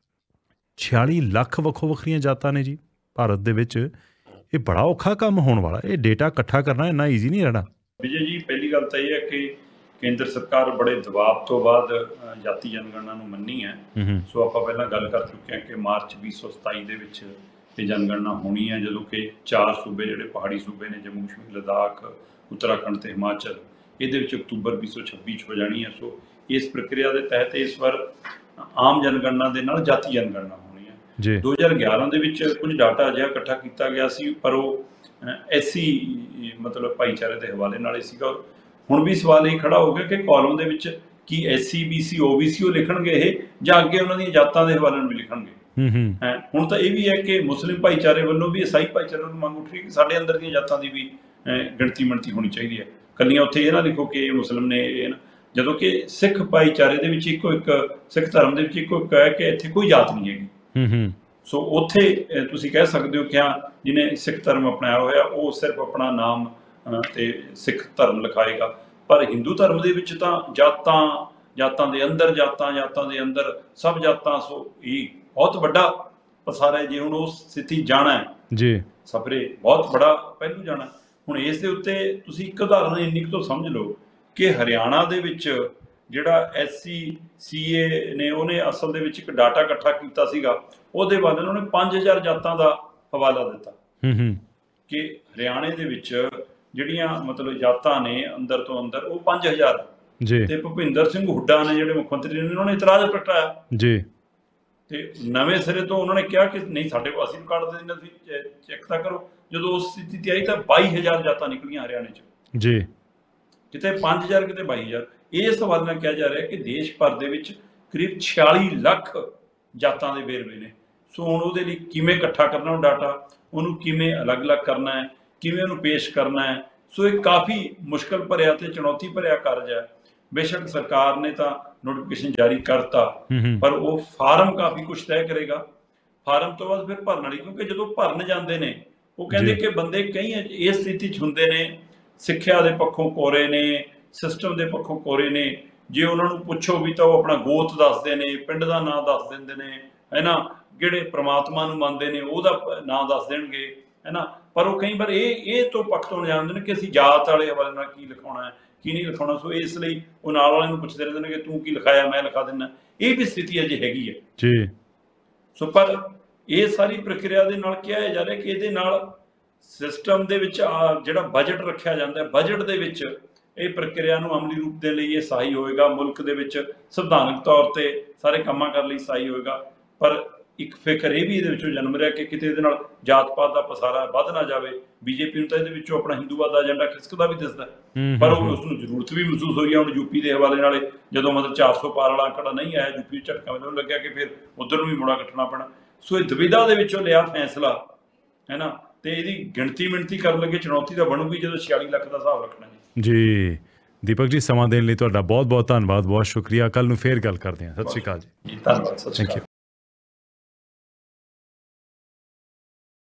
46 ਲੱਖ ਵੱਖੋ ਵੱਖਰੀਆਂ ਜਾਤਾਂ ਨੇ ਜੀ ਭਾਰਤ ਦੇ ਵਿੱਚ। ਇਹ ਬੜਾ ਔਖਾ ਕੰਮ ਹੋਣ ਵਾਲਾ, ਇਹ ਡੇਟਾ ਇਕੱਠਾ ਕਰਨਾ ਇੰਨਾ ਈਜ਼ੀ ਨਹੀਂ ਰਹਿਣਾ। ਵਿਜੇ ਜੀ, ਪਹਿਲੀ ਗੱਲ ਤਾਂ ਇਹ ਹੈ ਕਿ ਕੇਂਦਰ ਸਰਕਾਰ ਬੜੇ ਦਬਾਅ ਤੋਂ ਬਾਅਦ ਜਾਤੀ ਜਨਗਣਨਾ ਨੂੰ ਮੰਨੀ ਹੈ। ਸੋ ਆਪਾਂ ਪਹਿਲਾਂ ਗੱਲ ਕਰ ਚੁੱਕੇ ਹਾਂ ਕਿ ਮਾਰਚ 2027 ਦੇ ਵਿੱਚ ਇਹ ਜਨਗਣਨਾ ਹੋਣੀ ਹੈ, ਜਦੋਂ ਕਿ 4 ਸੂਬੇ ਜਿਹੜੇ ਪਹਾੜੀ ਸੂਬੇ ਨੇ, ਜੰਮੂ ਕਸ਼ਮੀਰ, ਲਦਾਖ, ਉੱਤਰਾਖੰਡ ਤੇ ਹਿਮਾਚਲ, ਇਹਦੇ ਵਿੱਚ ਅਕਤੂਬਰ 2026 ਚ ਹੋ ਜਾਣੀ ਹੈ। ਸੋ ਇਸ ਪ੍ਰਕਿਰਿਆ ਦੇ ਤਹਿਤ ਇਸ ਵਾਰ ਆਮ ਜਨਗਣਨਾ ਦੇ ਨਾਲ ਜਾਤੀ ਜਨਗਣਨਾ ਹੋਣੀ ਹੈ। 2011 ਦੇ ਵਿੱਚ ਕੁਝ ਡਾਟਾ ਅਜਿਹਾ ਇਕੱਠਾ ਕੀਤਾ ਗਿਆ ਸੀ, ਪਰ ਉਹ ਐਸੀ ਮਤਲਬ ਭਾਈਚਾਰੇ ਦੇ ਹਵਾਲੇ ਨਾਲ ਹੀ ਸੀਗਾ। ਹੁਣ ਵੀ ਸਵਾਲ ਇਹ ਖੜਾ ਹੋ ਗਿਆ ਕਿ ਕਾਲਮ ਦੇ ਵਿੱਚ ਕੀ SC BC OBC ਉਹ ਲਿਖਣਗੇ ਇਹ, ਜਾਂ ਅੱਗੇ ਉਹਨਾਂ ਦੀਆਂ ਜਾਤਾਂ ਦੇ ਹਵਾਲੇ ਨਾਲ ਵੀ ਲਿਖਣਗੇ। ਹੁਣ ਤਾਂ ਇਹ ਵੀ ਹੈ ਕਿ ਮੁਸਲਿਮ ਭਾਈਚਾਰੇ ਵੱਲੋਂ ਵੀ, ਈਸਾਈ ਭਾਈਚਾਰੇ ਨੂੰ ਮੰਗ ਉੱਠ ਰਹੀ ਕਿ ਸਾਡੇ ਅੰਦਰ ਦੀਆਂ ਜਾਤਾਂ ਦੀ ਵੀ ਗਿਣਤੀ ਮਿਣਤੀ ਹੋਣੀ ਚਾਹੀਦੀ ਹੈ। ਕੱਲੀਆਂ ਉੱਥੇ ਇਹ ਨਾ ਲਿਖੋ ਕਿ ਇਹ ਮੁਸਲਿਮ ਨੇ, ਇਹ ਨਾ, ਜਦੋਂ ਕਿ ਸਿੱਖ ਭਾਈਚਾਰੇ ਦੇ ਵਿੱਚ ਇੱਕੋ ਇੱਕ, ਸਿੱਖ ਧਰਮ ਦੇ ਵਿੱਚ ਇੱਕੋ ਇੱਕ ਹੈ ਕਿ ਇੱਥੇ ਕੋਈ ਜਾਤ ਨਹੀਂ ਹੈਗੀ। ਸੋ ਉੱਥੇ ਤੁਸੀਂ ਕਹਿ ਸਕਦੇ ਹੋ ਕਿ ਹਾਂ, ਜਿਹਨੇ ਸਿੱਖ ਧਰਮ ਅਪਣਾਇਆ ਹੋਇਆ ਉਹ ਸਿਰਫ ਆਪਣਾ ਨਾਮ ਤੇ ਸਿੱਖ ਧਰਮ ਲਿਖਾਏਗਾ। ਪਰ ਹਿੰਦੂ ਧਰਮ ਦੇ ਵਿੱਚ ਤਾਂ ਜਾਤਾਂ ਦੇ ਅੰਦਰ ਜਾਤਾਂ ਦੇ ਅੰਦਰ ਸਭ ਜਾਤਾਂ। ਸੋ ਇਹ ਬਹੁਤ ਵੱਡਾ ਪਸਾਰਾ ਹੈ। ਜੇ ਹੁਣ ਉਸ ਸਥਿਤੀ ਜਾਣਾ ਹੈ ਜੀ, ਸਫਰੇ ਬਹੁਤ ਬੜਾ ਪਹਿਲੂ ਜਾਣਾ। ਹੁਣ ਇਸ ਦੇ ਉੱਤੇ ਤੁਸੀਂ ਇੱਕ ਉਦਾਹਰਨ ਇੰਨੀ ਕੁ ਤੋਂ ਸਮਝ ਲਓ ਕਿ ਹਰਿਆਣਾ ਦੇ ਵਿੱਚ ਜਿਹੜਾ SC CA ਨੇ, ਉਹਨੇ ਅਸਲ ਦੇ ਵਿੱਚ ਇੱਕ ਡਾਟਾ ਇਕੱਠਾ ਕੀਤਾ ਸੀਗਾ, ਉਹਦੇ ਬਾਅਦ ਉਹਨਾਂ ਨੇ 5000 ਜਾਤਾਂ ਦਾ ਹਵਾਲਾ ਦਿੱਤਾ ਕਿ ਹਰਿਆਣੇ ਦੇ ਵਿੱਚ ਜਿਹੜੀਆਂ ਮਤਲਬ ਜਾਤਾਂ ਨੇ ਅੰਦਰ ਤੋਂ ਅੰਦਰ, ਉਹ 5000 ਜੀ। ਤੇ ਭੁਪਿੰਦਰ ਸਿੰਘ ਹੁੱਡਾ ਨੇ ਜਿਹੜੇ ਮੁੱਖ ਮੰਤਰੀ ਨੇ, ਉਹਨਾਂ ਨੇ ਇਤਰਾਜ਼ ਪ੍ਰਗਟਾਇਆ ਜੀ। ਤੇ ਨਵੇਂ ਸਿਰੇ ਤੋਂ ਉਹਨਾਂ ਨੇ ਕਿਹਾ ਕਿ ਨਹੀਂ, ਸਾਡੇ ਕੋਲ ਅਸੀਂ ਰਿਕਾਰਡ ਦੇ ਦਿੰਦੇ, ਤੁਸੀਂ ਚੈੱਕ ਤਾਂ ਕਰੋ। ਜਦੋਂ ਉਸ ਸਥਿਤੀ ਤੇ ਆਈ ਤਾਂ 22000 ਜਾਤਾਂ ਨਿਕਲੀਆਂ ਹਰਿਆਣੇ ਚ ਜੀ, ਕਿਤੇ 5000 ਕਿਤੇ 22000। ਇਸ ਹਵਾਲੇ ਨਾਲ ਕਿਹਾ ਜਾ ਰਿਹਾ ਕਿ ਦੇਸ਼ ਭਰ ਦੇ ਵਿੱਚ ਕਰੀਬ 46 ਲੱਖ ਜਾਤਾਂ ਦੇ ਵੇਰਵੇ ਨੇ। ਸੋ ਹੁਣ ਉਹਦੇ ਲਈ ਕਿਵੇਂ ਇਕੱਠਾ ਕਰਨਾ ਉਹ ਡਾਟਾ, ਉਹਨੂੰ ਕਿਵੇਂ ਅਲੱਗ-ਅਲੱਗ ਕਰਨਾ ਹੈ, ਕਿਵੇਂ ਉਹਨੂੰ ਪੇਸ਼ ਕਰਨਾ ਹੈ। ਸੋ ਇਹ ਕਾਫੀ ਮੁਸ਼ਕਲ ਭਰਿਆ ਤੇ ਚੁਣੌਤੀ ਭਰਿਆ ਕਾਰਜ ਹੈ। ਬੇਸ਼ੱਕ ਸਰਕਾਰ ਨੇ ਤਾਂ ਨੋਟੀਫਿਕੇਸ਼ਨ ਜਾਰੀ ਕਰਤਾ, ਪਰ ਉਹ ਫਾਰਮ ਕਾਫੀ ਕੁਛ ਤੈਅ ਕਰੇਗਾ। ਫਾਰਮ ਤੋਂ ਬਾਅਦ ਫਿਰ ਭਰਨ ਵਾਲੀ, ਕਿਉਂਕਿ ਜਦੋਂ ਭਰਨ ਜਾਂਦੇ ਨੇ ਉਹ ਕਹਿੰਦੇ ਕਿ ਬੰਦੇ ਕਈ ਇਸ ਸਥਿਤੀ 'ਚ ਹੁੰਦੇ ਨੇ, ਸਿੱਖਿਆ ਦੇ ਪੱਖੋਂ ਕੋਰੇ ਨੇ, ਸਿਸਟਮ ਦੇ ਪੱਖੋਂ ਕੋਰੇ ਨੇ। ਜੇ ਉਹਨਾਂ ਨੂੰ ਪੁੱਛੋ ਵੀ ਤਾਂ ਉਹ ਆਪਣਾ ਗੋਤ ਦੱਸਦੇ ਨੇ, ਪਿੰਡ ਦਾ ਨਾਂ ਦੱਸ ਦਿੰਦੇ ਨੇ, ਹੈ ਨਾ, ਜਿਹੜੇ ਪ੍ਰਮਾਤਮਾ ਨੂੰ ਮੰਨਦੇ ਨੇ ਉਹਦਾ ਨਾਂ ਦੱਸ ਦੇਣਗੇ, ਹੈ ਨਾ। ਪਰ ਉਹ ਕਈ ਵਾਰ ਇਹ ਤੋਂ ਪੱਖ ਤੋਂ ਜਾਣਦੇ ਨੇ ਕਿ ਅਸੀਂ ਜਾਤ ਵਾਲੇ ਹਵਾਲੇ ਨਾਲ ਕੀ ਲਿਖਾਉਣਾ ਹੈ, ਕੀ ਨਹੀਂ ਲਿਖਾਉਣਾ। ਸੋ ਇਸ ਲਈ ਉਹ ਨਾਲ ਵਾਲਿਆਂ ਨੂੰ ਪੁੱਛਦੇ ਰਹਿੰਦੇ ਨੇ ਕਿ ਤੂੰ ਕੀ ਲਿਖਾਇਆ, ਮੈਂ ਲਿਖਾ ਦਿੰਦਾ। ਇਹ ਵੀ ਸਥਿਤੀ ਅਜੇ ਹੈਗੀ ਹੈ ਜੀ। ਸੋ ਪਰ ਇਹ ਸਾਰੀ ਪ੍ਰਕਿਰਿਆ ਦੇ ਨਾਲ ਕਿਹਾ ਜਾ ਰਿਹਾ ਕਿ ਇਹਦੇ ਨਾਲ ਸਿਸਟਮ ਦੇ ਵਿੱਚ ਜਿਹੜਾ ਬਜਟ ਰੱਖਿਆ ਜਾਂਦਾ ਹੈ, ਬਜਟ ਦੇ ਵਿੱਚ ਇਹ ਪ੍ਰਕਿਰਿਆ ਨੂੰ ਅਮਲੀ ਰੂਪ ਦੇ ਲਈ ਇਹ ਸਹਾਈ ਹੋਏਗਾ, ਮੁਲਕ ਦੇ ਵਿੱਚ ਸੰਵਿਧਾਨਕ ਤੌਰ ਤੇ ਸਾਰੇ ਕੰਮਾਂ ਕਰਨ ਲਈ ਸਹਾਈ ਹੋਏਗਾ। ਪਰ ਇੱਕ ਫਿਕਰ ਇਹ ਵੀ ਇਹਦੇ ਵਿੱਚੋਂ ਜਨਮ ਰਿਹਾ ਕਿ ਕਿਤੇ ਇਹਦੇ ਨਾਲ ਜਾਤ ਪਾਤ ਦਾ ਪਸਾਰਾ ਵੱਧ ਨਾ ਜਾਵੇ। ਬੀਜੇਪੀ ਨੂੰ ਤਾਂ ਇਹਦੇ ਵਿੱਚੋਂ ਆਪਣਾ ਹਿੰਦੂਵਾਦ ਦਾ ਏਜੰਡਾ ਖਿਸਕਦਾ ਵੀ ਦਿਸਦਾ, ਪਰ ਉਸ ਨੂੰ ਜ਼ਰੂਰਤ ਵੀ ਮਹਿਸੂਸ ਹੋਈ ਹੈ। ਹੁਣ ਯੂਪੀ ਦੇ ਹਵਾਲੇ ਨਾਲ ਜਦੋਂ ਮਤਲਬ 400 ਪਾਰ ਵਾਲਾ ਅੰਕੜਾ ਨਹੀਂ ਆਇਆ ਯੂਪੀ ਵਿੱਚ, ਝਟਕਾ ਮੈਨੂੰ ਲੱਗਿਆ ਕਿ ਫਿਰ ਉੱਧਰ ਨੂੰ ਵੀ ਮੁੜਾ ਕੱਟਣਾ ਪੈਣਾ। ਸੋ ਇਹ ਦੁਵਿਧਾ ਦੇ ਵਿੱਚੋਂ ਲਿਆ ਫੈਸਲਾ, ਹੈ ਨਾ, ਤੇ ਇਹਦੀ ਗਿਣਤੀ ਮਿਣਤੀ ਕਰਨ ਲੱਗੇ ਚੁਣੌਤੀ ਤਾਂ ਬਣੂਗੀ ਜਦੋਂ 46 ਲੱਖ ਦਾ ਹਿਸਾਬ ਰੱਖਣਾ ਜੀ। ਦੀਪਕ ਜੀ, ਸਮਾਂ ਦੇਣ ਲਈ ਤੁਹਾਡਾ ਬਹੁਤ ਬਹੁਤ ਧੰਨਵਾਦ, ਬਹੁਤ ਸ਼ੁਕਰੀਆ। ਕੱਲ੍ਹ ਨੂੰ ਫੇਰ ਗੱਲ ਕਰਦੇ ਹਾਂ। ਸਤਿ ਸ਼੍ਰੀ ਅਕਾਲ ਜੀ। ਧੰਨਵਾਦ। ਸਤਿ ਸ਼੍ਰੀ ਅਕਾਲ।